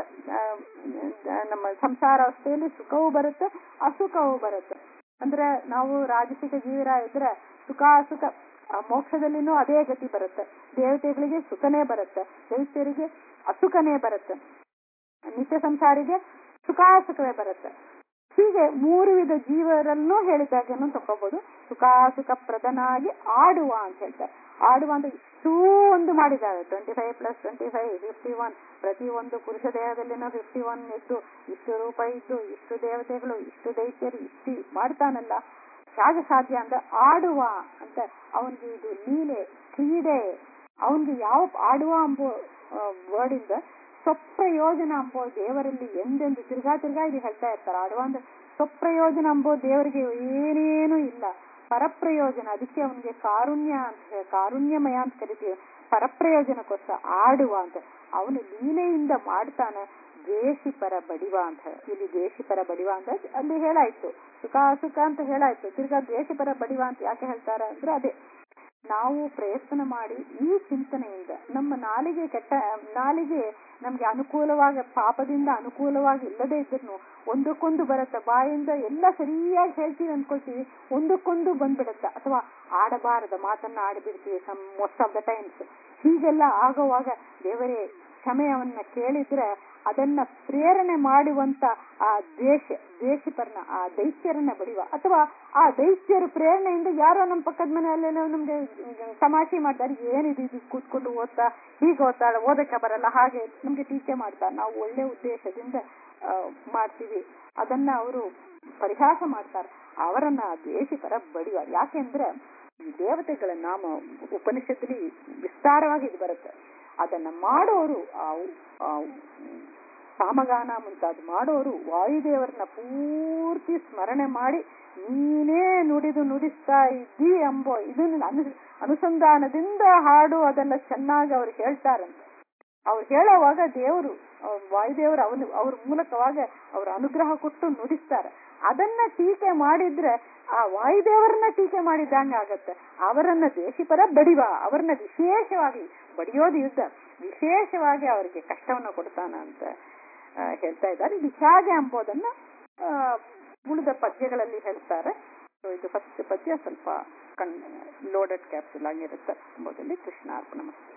B: ನಮ್ಮ ಸಂಸಾರ ಅವಸ್ಥೆಯಲ್ಲಿ ಸುಖವೂ ಬರುತ್ತೆ ಅಸುಖವೂ ಬರುತ್ತೆ. ಅಂದ್ರೆ ನಾವು ರಾಜಸಿಕ ಜೀವರ ಇದ್ರೆ ಸುಖ ಅಸುಖ, ಮೋಕ್ಷದಲ್ಲಿನೂ ಅದೇ ಗತಿ ಬರುತ್ತೆ. ದೇವತೆಗಳಿಗೆ ಸುಖನೇ ಬರುತ್ತೆ, ದೈತ್ಯರಿಗೆ ಅಸುಖನೇ ಬರುತ್ತೆ, ನಿತ್ಯ ಸಂಸಾರಿಗೆ ಸುಖಾಸುಖವೇ ಬರುತ್ತೆ. ಹೀಗೆ ಮೂರು ವಿಧ ಜೀವರನ್ನು ಹೇಳಿದಾಗೇನು ತಗೋಬಹುದು. ಸುಖಾಸುಖ ಪ್ರದನಾಗಿ ಆಡುವ ಅಂತ ಹೇಳ್ತಾರೆ. ಆಡುವ ಅಂತ ಇಷ್ಟೂ ಒಂದು ಮಾಡಿದ್ದಾರೆ, twenty five plus twenty five fifty one ಪ್ರತಿ ಒಂದು ಪುರುಷ ದೇಹದಲ್ಲಿನೂ ಫಿಫ್ಟಿ ಒನ್ ಇದ್ದು, ಇಷ್ಟು ರೂಪ ಇದ್ದು, ಇಷ್ಟು ದೇವತೆಗಳು, ಇಷ್ಟು ದೈತ್ಯರು, ಇಷ್ಟು ಮಾಡ್ತಾನಲ್ಲ. ಹೇಗೆ ಸಾಧ್ಯ ಅಂದ್ರೆ ಆಡುವ ಅಂತ ಅವನಿಗೆ ಇದು ಲೀಲೆ ಕ್ರೀಡೆ ಅವನಿಗೆ ಯಾವ ಆಡುವ ಎಂಬೋ ವರ್ಡಿಂದ ಸ್ವಪ್ರಯೋಜನ ಎಂಬೋ ದೇವರಲ್ಲಿ ಎಂದೆಂದು ತಿರ್ಗಾ ತಿರ್ಗಾ ಇದು ಹೇಳ್ತಾ ಇರ್ತಾರೆ. ಆಡುವ ಅಂದ್ರೆ ಸ್ವಪ್ರಯೋಜನ ಎಂಬೋ ದೇವರಿಗೆ ಏನೇನೂ ಇಲ್ಲ, ಪರಪ್ರಯೋಜನ. ಅದಕ್ಕೆ ಅವನಿಗೆ ಕಾರುಣ್ಯ ಅಂತ ಕಾರುಣ್ಯಮಯ ಅಂತ ಕರಿತೀವಿ. ಪರಪ್ರಯೋಜನಕ್ಕೋಸ್ಕರ ಆಡುವ ಅಂತ ಅವನು ಲೀಲೆಯಿಂದ ಮಾಡ್ತಾನೆ. ದೇಶಿಪರ ಬಡಿವ ಅಂತ ಇಲ್ಲಿ ದೇಶಿಪರ ಬಡಿವ ಅಂತ ಅಲ್ಲಿ ಹೇಳಾಯ್ತು, ಸುಖ ಸುಖ ಅಂತ ಹೇಳಾಯ್ತು. ತಿರ್ಗಾ ದೇಶಿಪರ ಬಡಿವ ಅಂತ ಯಾಕೆ ಹೇಳ್ತಾರ ಅಂದ್ರೆ ಅದೇ ನಾವು ಪ್ರಯತ್ನ ಮಾಡಿ ಈ ಚಿಂತನೆಯಿಂದ ನಮ್ಮ ನಾಲಿಗೆ ಕೆಟ್ಟ ನಾಲಿಗೆ ನಮ್ಗೆ ಅನುಕೂಲವಾಗಿ ಪಾಪದಿಂದ ಅನುಕೂಲವಾಗಿ ಇಲ್ಲದೆ ಇದ್ರು ಒಂದಕ್ಕೊಂದು ಬರುತ್ತೆ. ಬಾಯಿಂದ ಎಲ್ಲ ಸರಿಯಾಗಿ ಹೇಳ್ತೀವಿ ಅನ್ಕೊಳ್ತೀವಿ, ಒಂದಕ್ಕೊಂದು ಬಂದ್ಬಿಡತ್ತ. ಅಥವಾ ಆಡಬಾರದ ಮಾತನ್ನ ಆಡಿಬಿಡ್ತೀವಿ some most of the times. ಹೀಗೆಲ್ಲ ಆಗುವಾಗ ದೇವರೇ ಕ್ಷಮೆಯವನ್ನ ಕೇಳಿದ್ರೆ ಅದನ್ನ ಪ್ರೇರಣೆ ಮಾಡುವಂತ ಆ ದೇಶ ದೇಶಪರ್ನ ಆ ದೈತ್ಯರನ್ನ ಬಡಿವ, ಅಥವಾ ಆ ದೈತ್ಯರು ಪ್ರೇರಣೆಯಿಂದ ಯಾರೋ ನಮ್ಮ ಪಕ್ಕದ ಮನೆಯಲ್ಲೇನೋ ನಮ್ಗೆ ತಮಾಷೆ ಮಾಡ್ತಾರೆ, ಏನಿದೆ ಇದು ಕೂತ್ಕೊಂಡು ಓದ್ತಾ ಹೀಗೆ ಓದ್ತಾಳೆ ಓದಕ್ಕೆ ಬರಲ್ಲ ಹಾಗೆ ನಮ್ಗೆ ಟೀಕೆ ಮಾಡ್ತಾರೆ. ನಾವು ಒಳ್ಳೆ ಉದ್ದೇಶದಿಂದ ಮಾಡ್ತೀವಿ, ಅದನ್ನ ಅವರು ಪರಿಹಾಸ ಮಾಡ್ತಾರೆ. ಅವರನ್ನ ದೇಶಿಪರ ಬಡಿವ. ಯಾಕೆಂದ್ರೆ ಈ ದೇವತೆಗಳ ನಾಮ ಉಪನಿಷತ್ತಲ್ಲಿ ವಿಸ್ತಾರವಾಗಿ ಇದು ಬರುತ್ತೆ. ಅದನ್ನ ಮಾಡೋರು ಆ ಸಾಮಗಾನ ಮುಂತಾದ ಮಾಡೋರು ವಾಯುದೇವರನ್ನ ಪೂರ್ತಿ ಸ್ಮರಣೆ ಮಾಡಿ ನೀನೇ ನುಡಿದು ನುಡಿಸ್ತಾ ಇದ್ದಿ ಎಂಬೋ ಇದನ್ನ ಅನು ಅನುಸಂಧಾನದಿಂದ ಹಾಡು ಅದೆಲ್ಲ ಚೆನ್ನಾಗಿ ಅವ್ರು ಹೇಳ್ತಾರಂತೆ. ಅವ್ರು ಹೇಳೋವಾಗ ದೇವರು ವಾಯುದೇವರು ಅವನು ಅವ್ರ ಮೂಲಕವಾಗ ಅವ್ರ ಅನುಗ್ರಹ ಕೊಟ್ಟು ನುಡಿಸ್ತಾರೆ. ಅದನ್ನ ಟೀಕೆ ಮಾಡಿದ್ರೆ ಆ ವಾಯುದೇವರನ್ನ ಟೀಕೆ ಮಾಡಿದಂಗ ಆಗತ್ತೆ. ಅವರನ್ನ ದೇಶಿಪರ ಬಡಿವ, ಅವರನ್ನ ವಿಶೇಷವಾಗಿ ಬಡಿಯೋದು ಯುದ್ಧ, ವಿಶೇಷವಾಗಿ ಅವರಿಗೆ ಕಷ್ಟವನ್ನ ಕೊಡ್ತಾನ ಅಂತ ಹೇಳ್ತಾ ಇದ್ದಾರೆ. ಇದು ಹೇಗೆ ಎಂಬುದನ್ನ ಉಳಿದ ಪದ್ಯಗಳಲ್ಲಿ ಹೇಳ್ತಾರೆ. ಇದು ಫಸ್ಟ್ ಪದ್ಯ ಸ್ವಲ್ಪ ಕಣ್ ಲೋಡೆಡ್ ಕ್ಯಾಪ್ಸುಲ್ ಆಗಿರುತ್ತೆ ಎಂಬುದರಲ್ಲಿ ಕೃಷ್ಣ ಅರ್ಪಣೆ.